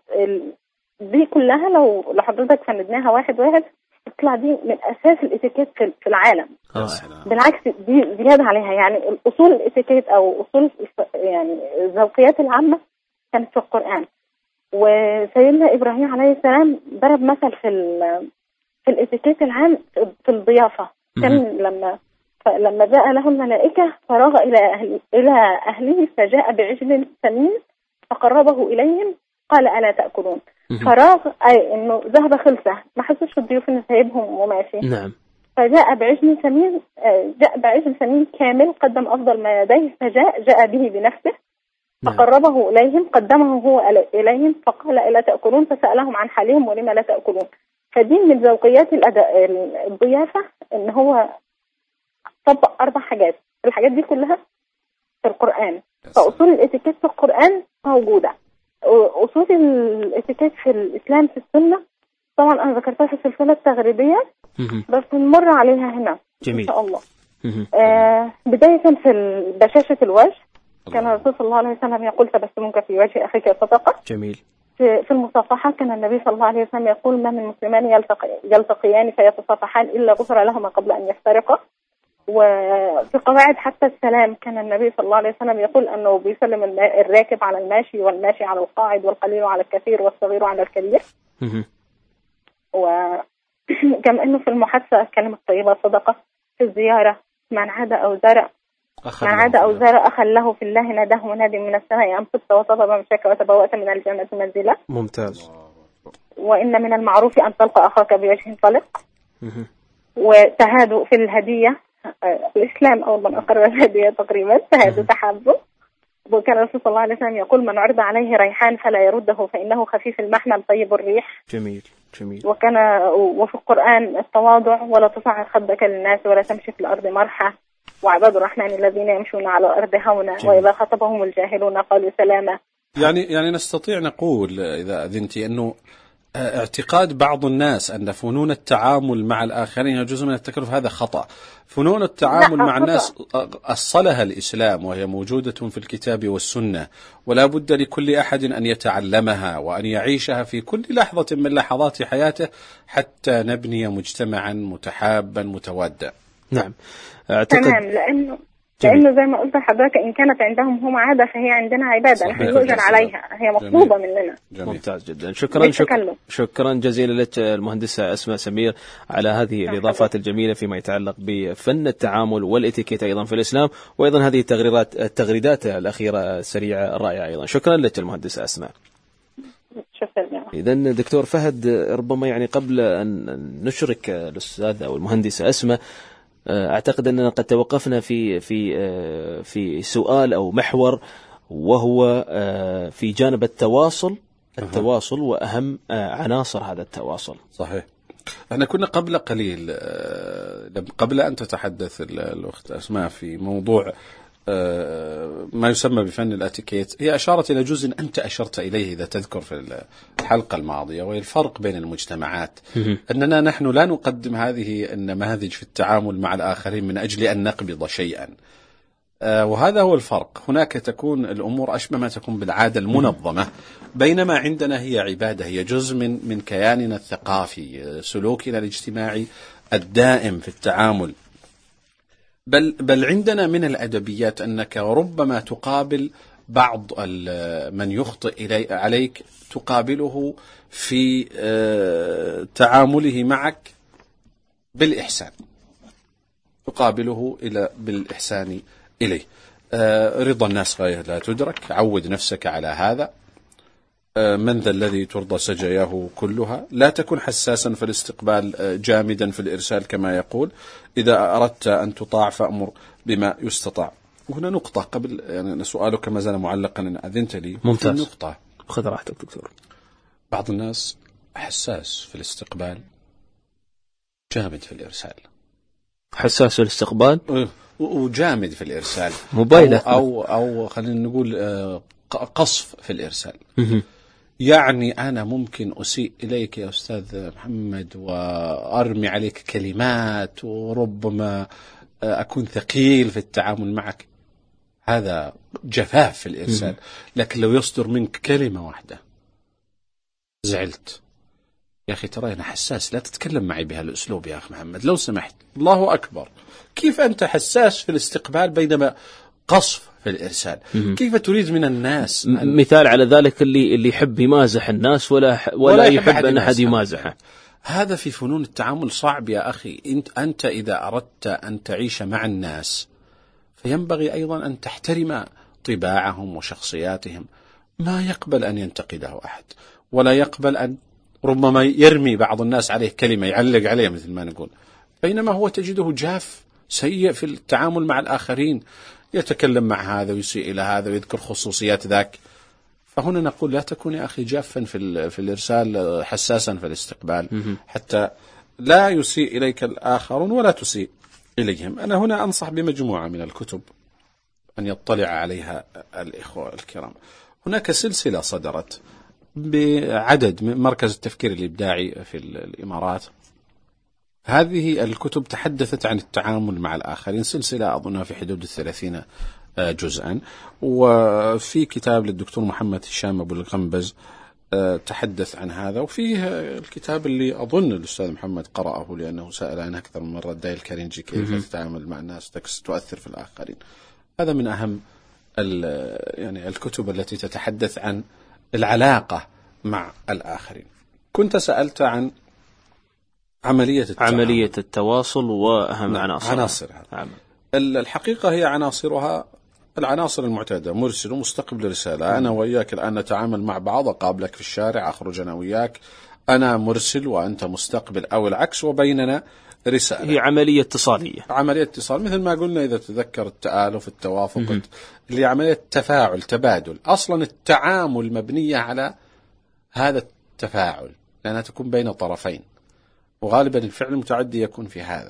دي كلها لو لحضرتك فندناها واحد واحد تطلع دي من أساس الإتيكيت في العالم. بالعكس دي زيادة عليها، يعني الأصول الإتيكيت أو أصول يعني الذوقيات العامة كانت في القرآن. وسيدنا إبراهيم عليه السلام ضرب مثل في في الإتيكيت العام في الضيافة. كان لما لما جاء له الملائكة فراغ إلى أهل إلى أهله فجاء بعجل سمين فقربه إليهم قال ألا تأكلون. فراغ أي إنه ذهب خلصة، ما حسش الضيوف إنه سايبهم وماشي. نعم. فجاء بعجل سمين، جاء بعجل سمين كامل قدم أفضل ما لديه، فجاء جاء به بنفسه فقربه إليهم قدمه هو إليهم فقال ألا تأكلون فسألهم عن حالهم ولما لا تأكلون. فدي من ذوقيات الأداء الضيافة إن هو طبق أربع حاجات. الحاجات دي كلها في القرآن. فأصول الإتيكيت في القرآن موجودة. أصول الإتيكيت في الإسلام في السنة طبعا أنا ذكرتها في السلسلة التغريبية بس نمر عليها هنا. جميل. إن شاء الله. آه بداية في بشاشة الوجه. كان الرسول صلى الله عليه وسلم يقول تبسمك في وجه أخيك صدقة. جميل. في المصافحة كان النبي صلى الله عليه وسلم يقول ما من مسلمان يلتقي يلتقيان فيتصافحان إلا غفر لهما قبل أن يفترقا. وفي قواعد حتى السلام كان النبي صلى الله عليه وسلم يقول أنه بيسلم الراكب على الماشي والماشي على القاعد والقليل على الكثير والصغير على الكبير. وكما أنه في المحادثة كلمة طيبة صدقة. في الزيارة من عاد أو زار من عاد أو زار أخا له في الله ناداه منادي من السماء أم صبت وطب ممشاك وتبوأت من الجنة منزلا. ممتاز. وإن من المعروف أن تلقى أخاك بوجه طلق. وتهادوا في الهدية. الإسلام أول من أقر الهدية تقريبا تهادوا تحابوا. وكان الرسول صلى الله عليه وسلم يقول من عرض عليه ريحان فلا يرده فإنه خفيف المحمل طيب الريح. جميل جميل. وكان وفي القرآن التواضع ولا تصعر خدك للناس ولا تمشي في الأرض مرحا وعباد الرحمن الذين يمشون على الأرض هونا وإذا خطبهم الجاهلون قالوا سلاما. يعني يعني نستطيع نقول إذا أذنتي أنه اعتقاد بعض الناس أن فنون التعامل مع الآخرين جزء من التكلف هذا خطأ. فنون التعامل مع الناس أصلها الإسلام وهي موجودة في الكتاب والسنة ولا بد لكل أحد أن يتعلمها وأن يعيشها في كل لحظة من لحظات حياته حتى نبني مجتمعا متحابا متوادا. نعم أعتقد تمام. لأنه جميل. لأنه زي ما قلت لحضرتك إن كانت عندهم هم عادة فهي عندنا عبادة نحن نؤجر عليها هي مطلوبة مننا. جميل. ممتاز جدا. شكرا شكرا, شكرا جزيلا لك المهندسة أسماء سمير على هذه الإضافات الجميلة فيما يتعلق بفن التعامل والإتيكيت أيضا في الإسلام وأيضا هذه التغريدات التغريدات الأخيرة السريعة الرائعة أيضا. شكرا لك المهندسة أسماء. شكرا. إذن دكتور فهد ربما يعني قبل أن نشرك الأستاذ أو المهندسة أسماء أعتقد أننا قد توقفنا في في في سؤال أو محور وهو في جانب التواصل التواصل وأهم عناصر هذا التواصل. صحيح. احنا كنا قبل قليل قبل أن تتحدث الأخت أسماء في موضوع ما يسمى بفن الاتيكيت هي أشارت إلى جزء أنت أشرت إليه إذا تذكر في الحلقة الماضية وهي الفرق بين المجتمعات. أننا نحن لا نقدم هذه النماذج في التعامل مع الآخرين من أجل أن نقبض شيئا وهذا هو الفرق. هناك تكون الأمور أشبه ما تكون بالعادة المنظمة، بينما عندنا هي عبادة، هي جزء من من كياننا الثقافي، سلوكنا الاجتماعي الدائم في التعامل. بل بل عندنا من الأدبيات أنك ربما تقابل بعض من يخطئ إلي عليك، تقابله في تعامله معك بالإحسان، تقابله إلى بالإحسان إليه. رضا الناس غاية لا تدرك، عود نفسك على هذا. من ذا الذي ترضى سجاياه كلها. لا تكن حساسا في الاستقبال، جامدا في الإرسال كما يقول. إذا أردت أن تطاع فأمر بما يستطاع. وهنا نقطة قبل، يعني سؤالك ما زال معلقا إن أذنت لي. ممتاز. نقطة، خذ راحتك دكتور. بعض الناس حساس في الاستقبال، جامد في الإرسال. حساس في الاستقبال وجامد في الإرسال، موبايله أو, أو, أو خلينا نقول قصف في الإرسال. يعني أنا ممكن أسيء إليك يا أستاذ محمد وأرمي عليك كلمات، وربما أكون ثقيل في التعامل معك. هذا جفاف في الإرسال. لكن لو يصدر منك كلمة واحدة، زعلت يا أخي، ترى أنا حساس، لا تتكلم معي بهالأسلوب يا أخي محمد لو سمحت. الله أكبر، كيف أنت حساس في الاستقبال بينما قصف في الإرسال؟ كيف تريد من الناس أن... مثال على ذلك اللي اللي يحب يمازح الناس ولا ولا, ولا يحب أن أحد يمازحه. هذا في فنون التعامل صعب يا أخي. أنت أنت إذا أردت أن تعيش مع الناس فينبغي أيضا أن تحترم طباعهم وشخصياتهم. ما يقبل أن ينتقده أحد، ولا يقبل أن ربما يرمي بعض الناس عليه كلمة يعلق عليه مثل ما نقول، بينما هو تجده جاف سيء في التعامل مع الآخرين، يتكلم مع هذا ويسيء إلى هذا ويذكر خصوصيات ذاك. فهنا نقول لا تكون يا أخي جافا في في الإرسال، حساسا في الاستقبال، حتى لا يسيء إليك الآخرون ولا تسيء إليهم. أنا هنا أنصح بمجموعة من الكتب أن يطلع عليها الإخوة الكرام. هناك سلسلة صدرت بعدد من مركز التفكير الإبداعي في الإمارات. هذه الكتب تحدثت عن التعامل مع الآخرين، سلسلة أظنها في حدود الثلاثين جزءا. وفي كتاب للدكتور محمد هشام أبو الغنبز تحدث عن هذا، وفيه الكتاب اللي أظن الأستاذ محمد قرأه لأنه سأل عنه أكثر من مرة، دايل كارينجي، كيف تتعامل مع الناس تؤثر في الآخرين. هذا من أهم يعني الكتب التي تتحدث عن العلاقة مع الآخرين. كنت سألت عن عملية التعامل. عملية التواصل وأهم عناصرها. عناصرها الحقيقة هي عناصرها العناصر المعتادة: مرسل ومستقبل رسالة. أنا وإياك الآن نتعامل مع بعض، أقابلك في الشارع، أخرج أنا وإياك، أنا مرسل وأنت مستقبل أو العكس، وبيننا رسالة. هي عملية اتصالية، عملية اتصال، مثل ما قلنا إذا تذكر التآلف، التوافق، اللي عملية تفاعل، تبادل. أصلا التعامل مبنية على هذا التفاعل، لأنها تكون بين طرفين، وغالبا الفعل المتعدي يكون في هذا.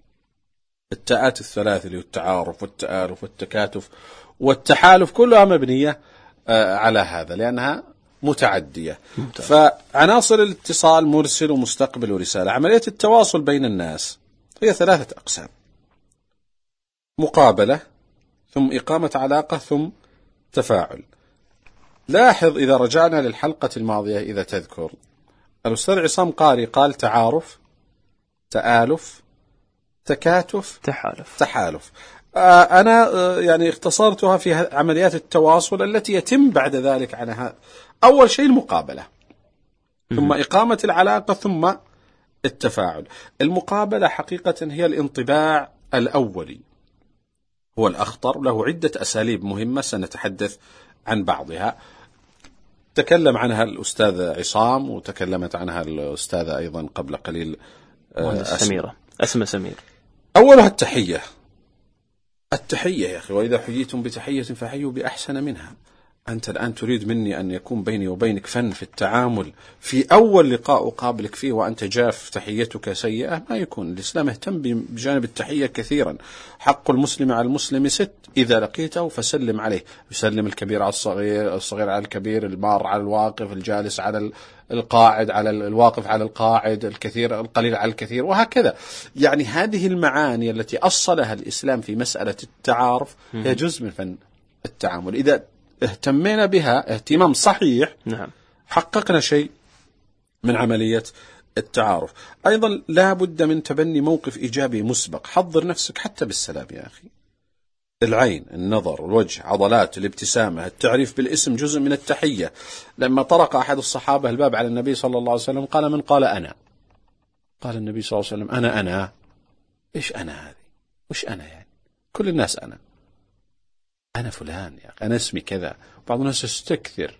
التاءات الثلاث اللي هو التعارف والتآلف والتكاتف والتحالف كلها مبنية على هذا، لأنها متعدية. ممتاز. فعناصر الاتصال: مرسل ومستقبل ورسالة. عملية التواصل بين الناس هي ثلاثة أقسام: مقابلة، ثم إقامة علاقة، ثم تفاعل. لاحظ إذا رجعنا للحلقة الماضية، إذا تذكر، الأستاذ عصام قاري قال تعارف، تآلف، تكاتف، تحالف. تحالف. آه أنا آه يعني اختصرتها في عمليات التواصل التي يتم بعد ذلك عنها. أول شيء المقابلة، ثم إقامة العلاقة، ثم التفاعل. المقابلة حقيقة هي الانطباع الأولي، هو الأخطر، له عدة أساليب مهمة سنتحدث عن بعضها. تكلم عنها الأستاذ عصام، وتكلمت عنها الأستاذة أيضا قبل قليل آه سميرة أسمى سمير. أولها التحية. التحية يا أخي: وإذا حييتم بتحية فحيوا بأحسن منها. أنت الآن تريد مني أن يكون بيني وبينك فن في التعامل في أول لقاء أقابلك فيه وأنت جاف تحيتك سيئة؟ ما يكون. الإسلام اهتم بجانب التحية كثيرا. حق المسلم على المسلم ست: إذا لقيته فسلم عليه. يسلم الكبير على الصغير، الصغير على الكبير، المار على الواقف، الجالس على القاعد، على الواقف على القاعد، الكثير القليل على الكثير، وهكذا. يعني هذه المعاني التي أصلها الإسلام في مسألة التعارف هي جزء من فن التعامل. إذا اهتمينا بها اهتمام صحيح، نعم، حققنا شيء من عملية التعارف. أيضا لا بد من تبني موقف إيجابي مسبق. حضر نفسك حتى بالسلام يا أخي. العين، النظر، الوجه، عضلات الابتسامة، التعريف بالاسم جزء من التحية. لما طرق أحد الصحابة الباب على النبي صلى الله عليه وسلم قال: من؟ قال: أنا. قال النبي صلى الله عليه وسلم: أنا أنا إيش أنا هذه؟ وش أنا يعني؟ كل الناس أنا أنا فلان يا أخي، أنا اسمي كذا. بعض الناس يستكثر: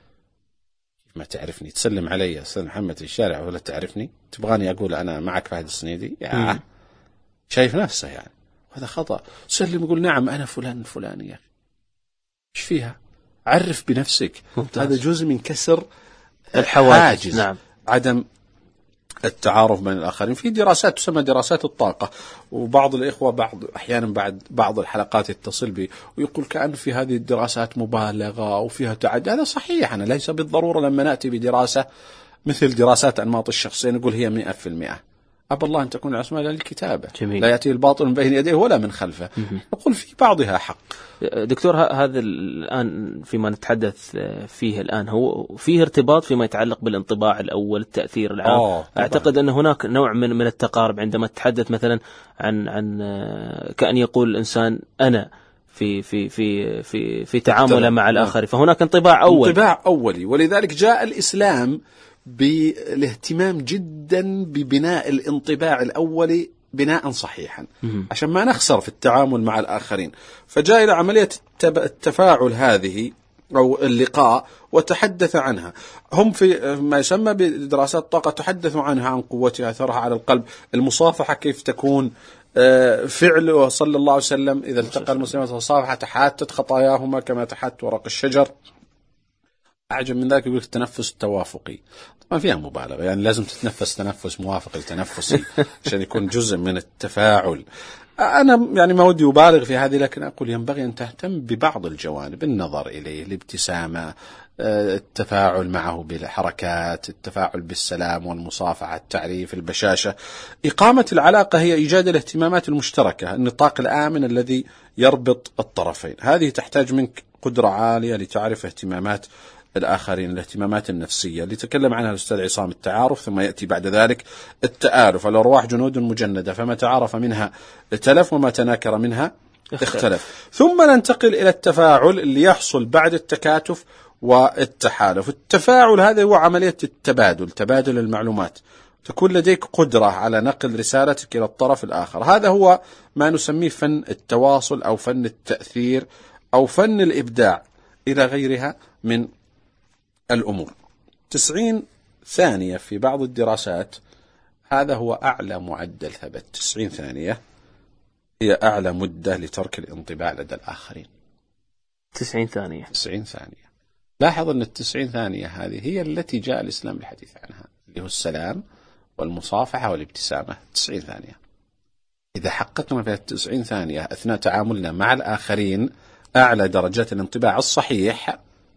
ما تعرفني، تسلم علي يا أستاذ محمد في الشارع ولا تعرفني؟ تبغاني أقول أنا معك فهد السنيدي؟ يا شايف نفسه يعني. هذا خطأ. سلم يقول: نعم أنا فلان الفلاني. يا أخي إيش فيها؟ عرف بنفسك. ممتاز. هذا جزء من كسر الحواجز. نعم. عدم التعارف بين الآخرين. في دراسات تسمى دراسات الطاقة، وبعض الإخوة بعض أحيانا بعد بعض الحلقات يتصل بي ويقول كأن في هذه الدراسات مبالغة وفيها تعدي. هذا صحيح. أنا ليس بالضرورة لما نأتي بدراسة مثل دراسات أنماط الشخصية نقول هي مئة في المئة. أبى الله أن تكون العصمة للكتابة. جميل. لا يأتي الباطل من بين يديه ولا من خلفه. نقول في بعضها حق. دكتور، هذا الآن فيما نتحدث فيه الآن هو فيه ارتباط فيما يتعلق بالانطباع الأول، التأثير العام. أوه. أعتقد أن هناك نوع من من التقارب عندما تتحدث مثلا عن عن كأن يقول الإنسان أنا في في في في في تعامله مع الآخر، فهناك انطباع أول. انطباع أولي، ولذلك جاء الإسلام بالاهتمام جدا ببناء الانطباع الأولي بناء صحيحا عشان ما نخسر في التعامل مع الآخرين. فجاء إلى عملية التفاعل هذه أو اللقاء وتحدث عنها. هم في ما يسمى بدراسات الطاقة تحدثوا عنها، عن قوتها، أثرها على القلب، المصافحة كيف تكون، فعله صلى الله عليه وسلم إذا التقى المسلمات وصافحة تحاتت خطاياهما كما تحت ورق الشجر. أعجب من ذلك يقول التنفس التوافقي. طبعا فيها مبالغة، يعني لازم تتنفس تنفس موافق لتنفسي عشان يكون جزء من التفاعل. أنا يعني ما ودي أبالغ في هذه، لكن أقول ينبغي أن تهتم ببعض الجوانب: النظر إليه، الابتسامة، التفاعل معه بالحركات، التفاعل بالسلام والمصافحة، التعريف، البشاشة. إقامة العلاقة هي إيجاد الاهتمامات المشتركة، النطاق الآمن الذي يربط الطرفين. هذه تحتاج منك قدرة عالية لتعرف اهتمامات الآخرين، الاهتمامات النفسية اللي تكلم عنها الأستاذ عصام. التعارف، ثم يأتي بعد ذلك التآلف. الأرواح جنود مجندة، فما تعارف منها ائتلف وما تناكر منها اختلف. ثم ننتقل إلى التفاعل اللي يحصل بعد التكاتف والتحالف. التفاعل هذا هو عملية التبادل، تبادل المعلومات. تكون لديك قدرة على نقل رسالتك إلى الطرف الآخر. هذا هو ما نسميه فن التواصل أو فن التأثير أو فن الإبداع إلى غيرها من الأمور. تسعين ثانية في بعض الدراسات هذا هو أعلى معدل ثبت. تسعين ثانية هي أعلى مدة لترك الانطباع لدى الآخرين. تسعين ثانية. تسعين ثانية. لاحظ أن التسعين ثانية هذه هي التي جاء الإسلام بالحديث عنها، اللي هو السلام والمصافحة والابتسامة. تسعين ثانية. إذا حققنا في التسعين ثانية أثناء تعاملنا مع الآخرين أعلى درجات الانطباع الصحيح،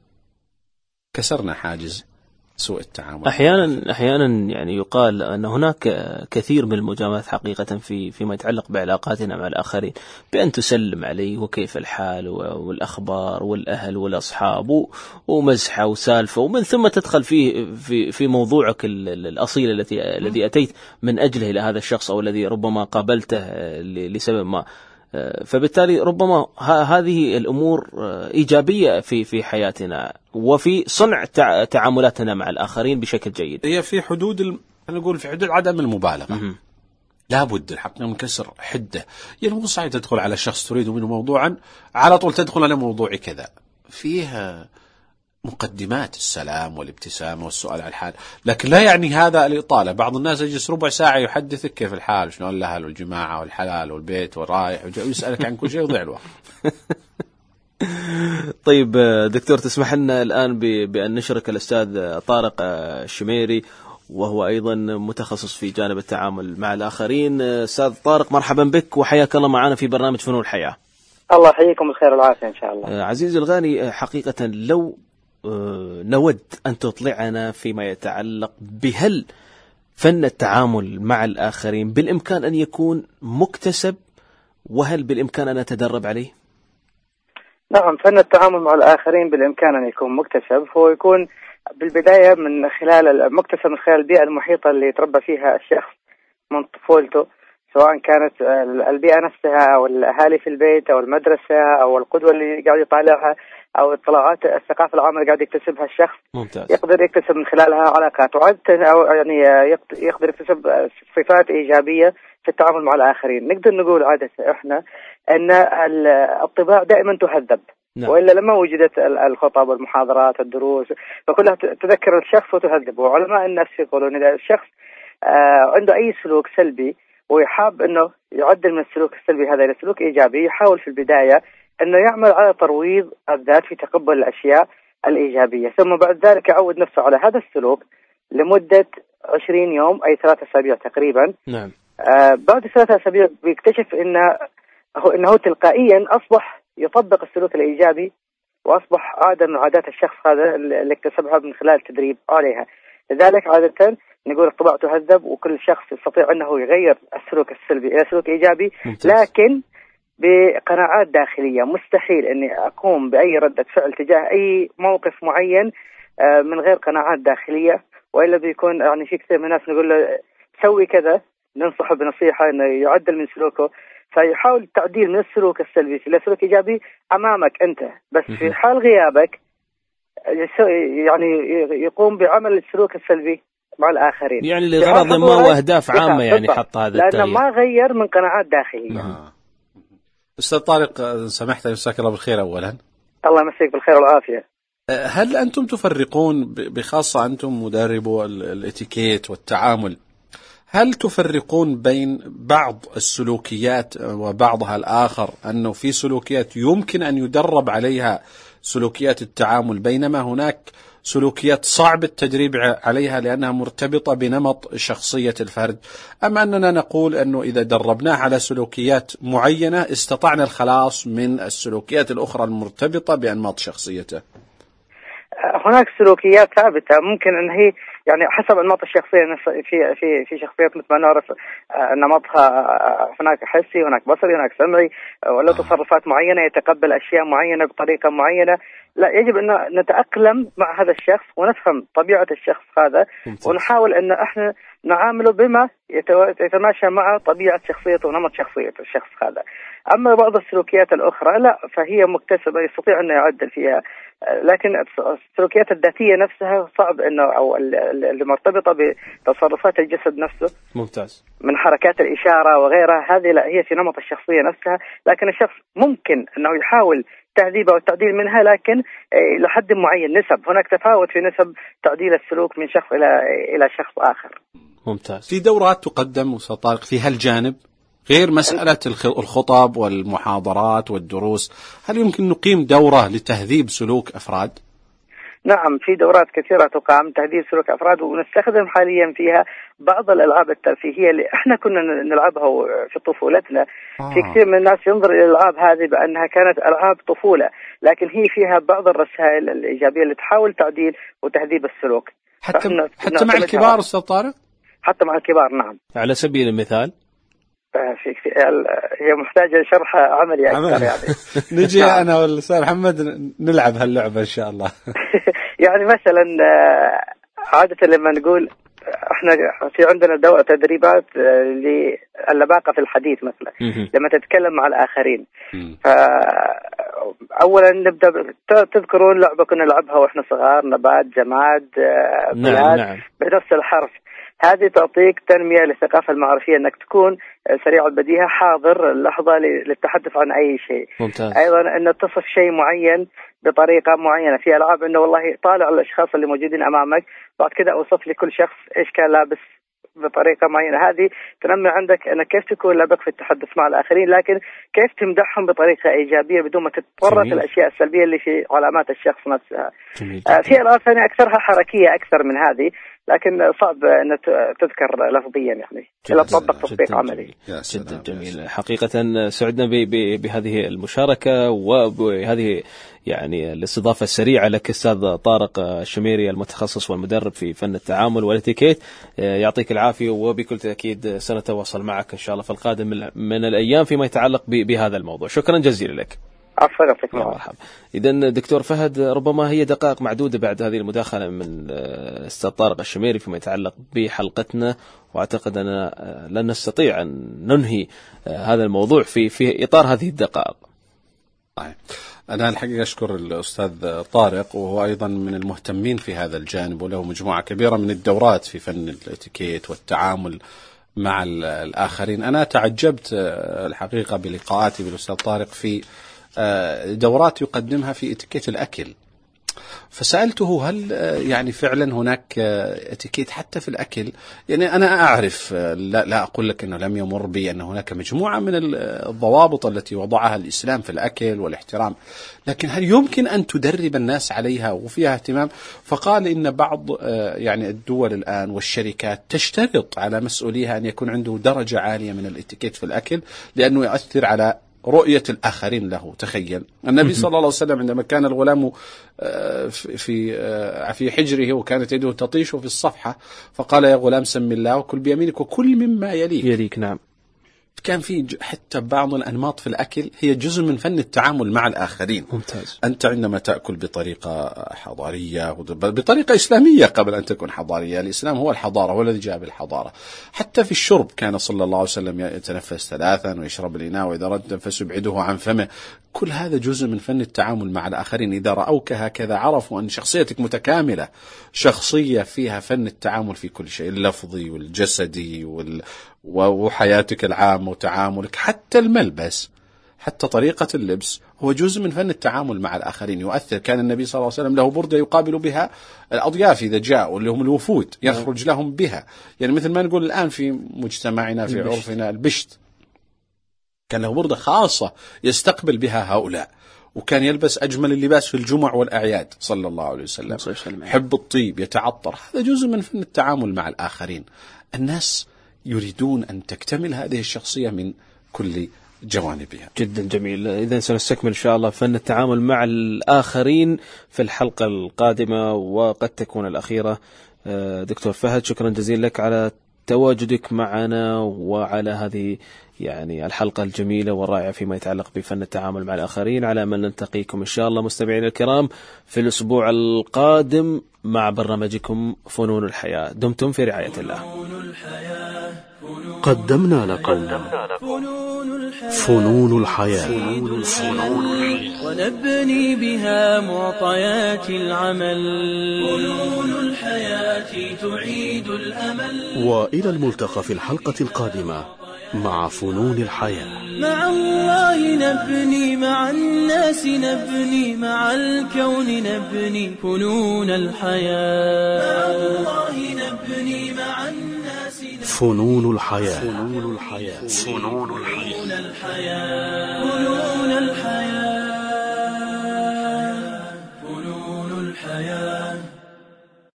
كسرنا حاجز سوء التعامل. أحيانا أحيانا يعني يقال أن هناك كثير من المجاملات حقيقة في فيما يتعلق بعلاقاتنا مع الآخرين، بأن تسلم عليه وكيف الحال والأخبار والأهل والأصحاب ومزحة وسالفة، ومن ثم تدخل فيه في في موضوعك الأصيل الذي الذي أتيت من أجله إلى هذا الشخص أو الذي ربما قابلته لسبب ما. فبالتالي ربما هذه الأمور إيجابية في في حياتنا وفي صنع تعاملاتنا مع الآخرين بشكل جيد. هي في حدود ال... نقول في حدود عدم المبالغة. لا بد الحق من كسر حدة. يعني مو صحيح تدخل على شخص تريد منه موضوعا على طول تدخل على موضوع كذا. فيها مقدمات السلام والابتسامة والسؤال عن الحال، لكن لا يعني هذا الإطالة. بعض الناس يجلس ربع ساعة يحدثك كيف الحال، شلون الأهل والجماعة والحلال والبيت والرايح ويسألك عن كل شيء ويضيع الوقت. طيب دكتور، تسمح لنا الآن بأن نشرك الأستاذ طارق الشميري، وهو أيضا متخصص في جانب التعامل مع الآخرين. أستاذ طارق، مرحبا بك وحياك الله معنا في برنامج فنون الحياة. الله يحييكم بالخير والعافية إن شاء الله. عزيزي الغالي، حقيقة لو نود أن تطلعنا فيما يتعلق بهل فن التعامل مع الآخرين بالإمكان أن يكون مكتسب، وهل بالإمكان أن نتدرب عليه؟ نعم، فن التعامل مع الآخرين بالإمكان أن يكون مكتسب. هو يكون بالبداية من خلال مكتسب من خلال البيئة المحيطة اللي يتربى فيها الشخص من طفولته، سواء كانت البيئة نفسها أو الأهالي في البيت أو المدرسة أو القدوة اللي قاعد يطالعها أو اطلاعات الثقافة العامة اللي قاعد يكتسبها الشخص. ممتاز. يقدر يكتسب من خلالها علاقات، وعادة أو يعني يقدر يكتسب صفات إيجابية في التعامل مع الآخرين. نقدر نقول عادة إحنا أن الطباع دائما تهذب. نعم. وإلا لما وجدت الخطب والمحاضرات والدروس فكلها تذكر الشخص وتهذبه. وعلماء النفس يقولون إذا الشخص عنده أي سلوك سلبي ويحاب أنه يعدل من السلوك السلبي هذا إلى سلوك إيجابي، يحاول في البداية أنه يعمل على ترويض الذات في تقبل الأشياء الإيجابية، ثم بعد ذلك يعود نفسه على هذا السلوك لمدة عشرين يوم أي ثلاثة أسابيع تقريبا. نعم. آه بعد ثلاثة أسابيع بيكتشف إنه إنه تلقائيا أصبح يطبق السلوك الإيجابي، وأصبح عادة من عادات الشخص هذا اللي اكتسبها من خلال التدريب عليها. لذلك عادة نقول الطباع تهذب، وكل شخص يستطيع أنه يغير السلوك السلبي إلى سلوك إيجابي. ممتاز. لكن بقناعات داخلية. مستحيل أني أقوم بأي ردة فعل تجاه أي موقف معين من غير قناعات داخلية، وإلا بيكون يعني في كثير من الناس نقول له سوي كذا، ننصحه بنصيحة أنه يعدل من سلوكه، فيحاول التعديل من السلوك السلبي إلى سلوك إيجابي أمامك أنت، بس في حال غيابك يعني يقوم بعمل السلوك السلبي مع الآخرين، يعني لغرض ما وأهداف عامة يعني حط هذا التغيير، لأنه ما غير من قناعات داخلية. آه. أستاذ طارق، سمحت مساك الله بالخير أولا. الله يمسيك بالخير والعافية. هل أنتم تفرقون بخاصة أنتم مدربو الاتيكيت والتعامل، هل تفرقون بين بعض السلوكيات وبعضها الآخر، أنه في سلوكيات يمكن أن يدرب عليها سلوكيات التعامل، بينما هناك سلوكيات صعب التدريب عليها لأنها مرتبطة بنمط شخصية الفرد، أم أننا نقول أنه إذا دربناه على سلوكيات معينة استطعنا الخلاص من السلوكيات الأخرى المرتبطة بأنماط شخصيته؟ هناك سلوكيات ثابتة ممكن أن هي يعني حسب أنماط الشخصية. في في في شخصيات مثل ما نعرف نمطها هناك حسي، هناك بصري، هناك سمعي، ولا تصرفات معينة، يتقبل أشياء معينة بطريقة معينة. لا، يجب أن نتأقلم مع هذا الشخص ونفهم طبيعة الشخص هذا، ونحاول أن احنا نعامله بما يتماشى مع طبيعة شخصيته ونمط شخصية الشخص هذا. أما بعض السلوكيات الأخرى لا، فهي مكتسبة يستطيع أن يعدل فيها، لكن السلوكيات الذاتية نفسها صعب أنه أو اللي مرتبطة بتصرفات الجسد نفسه. ممتاز. من حركات الإشارة وغيرها، هذه لا، هي في نمط الشخصية نفسها، لكن الشخص ممكن أنه يحاول تهذيبها والتعديل منها، لكن إلى حد معين. نسب، هناك تفاوت في نسب تعديل السلوك من شخص إلى إلى شخص آخر. ممتاز. في دورات تقدم أستاذ طارق في هالجانب غير مسألة الخطب والمحاضرات والدروس، هل يمكن نقيم دورة لتهذيب سلوك أفراد؟ نعم، في دورات كثيرة تقام تهذيب سلوك أفراد، ونستخدم حاليا فيها بعض الألعاب الترفيهية اللي احنا كنا نلعبها في طفولتنا. آه. في كثير من الناس ينظر إلى الألعاب هذه بأنها كانت ألعاب طفولة، لكن هي فيها بعض الرسائل الإيجابية اللي تحاول تعديل وتهذيب السلوك. حتى حتى مع الكبار أستاذ طارق؟ حتى مع الكبار، نعم. على سبيل المثال في هي محتاجة شرح عملي أكثر يعني. نجي أنا والأستاذ محمد نلعب هاللعبة إن شاء الله. يعني مثلا عادة لما نقول احنا في عندنا دورة تدريبات للباقة في الحديث مثلا لما تتكلم مع الآخرين، فأولا نبدأ تذكرون لعبة كنا نلعبها وإحنا صغار، نبات، جماد، بلاد، نعم. بنفس الحرف. هذه تعطيك تنمية للثقافة المعرفية، أنك تكون سريع البديهة، حاضر اللحظة للتحدث عن أي شيء. ممتاز. أيضا أن تصف شيء معين بطريقة معينة. في ألعاب أنه والله طالع الأشخاص اللي موجودين أمامك، بعد كده أوصف لي كل شخص إيش كان لابس بطريقة معينة. هذه تنمي عندك أنك كيف تكون لبق في التحدث مع الآخرين، لكن كيف تمدحهم بطريقة إيجابية بدون ما تتطرق الأشياء السلبية اللي في علامات الشخص نفسها. آه في ألغاز ثانية أكثرها حركية أكثر من هذه، لكن صعب أن تذكر لفظيا يعني إلا تطبق تطبيق عملي. جدا جميل. حقيقة سعدنا بهذه المشاركة وبهذه يعني الاستضافة السريعة لك أستاذ طارق الشميري المتخصص والمدرب في فن التعامل والاتيكيت. يعطيك العافية، وبكل تأكيد سنتواصل معك إن شاء الله في القادم من الأيام فيما يتعلق بهذا الموضوع. شكرا جزيلا لك. عفوا يعطيك مرحبا. إذن دكتور فهد، ربما هي دقائق معدودة بعد هذه المداخلة من أستاذ طارق الشميري فيما يتعلق بحلقتنا، وأعتقد أن لن نستطيع أن ننهي هذا الموضوع في في إطار هذه الدقائق. أنا الحقيقة أشكر الأستاذ طارق، وهو أيضا من المهتمين في هذا الجانب، وله مجموعة كبيرة من الدورات في فن الاتيكيت والتعامل مع الآخرين. أنا تعجبت الحقيقة بلقاءاتي بالأستاذ طارق في دورات يقدمها في اتيكيت الأكل، فسألته هل يعني فعلا هناك اتيكيت حتى في الأكل؟ يعني أنا أعرف، لا, لا أقول لك أنه لم يمر بي أن هناك مجموعة من الضوابط التي وضعها الإسلام في الأكل والاحترام، لكن هل يمكن أن تدرب الناس عليها وفيها اهتمام؟ فقال إن بعض يعني الدول الآن والشركات تشترط على مسؤوليها أن يكون عنده درجة عالية من الاتيكيت في الأكل، لأنه يؤثر على رؤية الآخرين له. تخيل النبي صلى الله عليه وسلم عندما كان الغلام في في حجره وكانت يده تطيش في الصفحة، فقال يا غلام سم الله وكل بيمينك وكل مما يليك. يليك نعم. كان في حتى بعض الأنماط في الأكل هي جزء من فن التعامل مع الآخرين. ممتاز. أنت عندما تأكل بطريقة حضارية بطريقة إسلامية قبل أن تكون حضارية، الإسلام هو الحضارة، هو الذي جاء بالحضارة. حتى في الشرب كان صلى الله عليه وسلم يتنفس ثلاثا ويشرب الإناء، وإذا رد تنفس يبعده عن فمه. كل هذا جزء من فن التعامل مع الآخرين. إذا رأوك هكذا عرفوا أن شخصيتك متكاملة، شخصية فيها فن التعامل في كل شيء، اللفظي والجسدي وال... وحياتك العامة وتعاملك، حتى الملبس، حتى طريقة اللبس هو جزء من فن التعامل مع الآخرين، يؤثر. كان النبي صلى الله عليه وسلم له بردة يقابل بها الأضياف إذا جاءوا، اللي هم الوفود، يخرج لهم بها. يعني مثل ما نقول الآن في مجتمعنا في عرفنا البشت، كان له بردة خاصة يستقبل بها هؤلاء، وكان يلبس أجمل اللباس في الجمع والأعياد صلى الله عليه وسلم. حب الطيب، يتعطر. هذا جزء من فن التعامل مع الآخرين. الناس يريدون أن تكتمل هذه الشخصية من كل جوانبها. جدا جميل. إذن سنستكمل إن شاء الله فن التعامل مع الآخرين في الحلقة القادمة، وقد تكون الأخيرة. دكتور فهد، شكرا جزيلا لك على تواجدك معنا وعلى هذه يعني الحلقة الجميلة والرائعة فيما يتعلق بفن التعامل مع الآخرين. على من نلتقيكم إن شاء الله مستمعين الكرام في الأسبوع القادم مع برنامجكم فنون الحياة. دمتم في رعاية الله. قدمنا لكم فنون الحياة، ونبني بها معطيات العمل. فنون الحياة تعيد الأمل. وإلى الملتقى في الحلقة القادمة مع فنون الحياة. مع الله نبني، مع الناس نبني، مع الكون نبني فنون الحياة. مع الله نبني، مع الناس نبني فنون الحياة. فنون الحياة. فنون الحياة. فنون الحياة. فنون الحياة.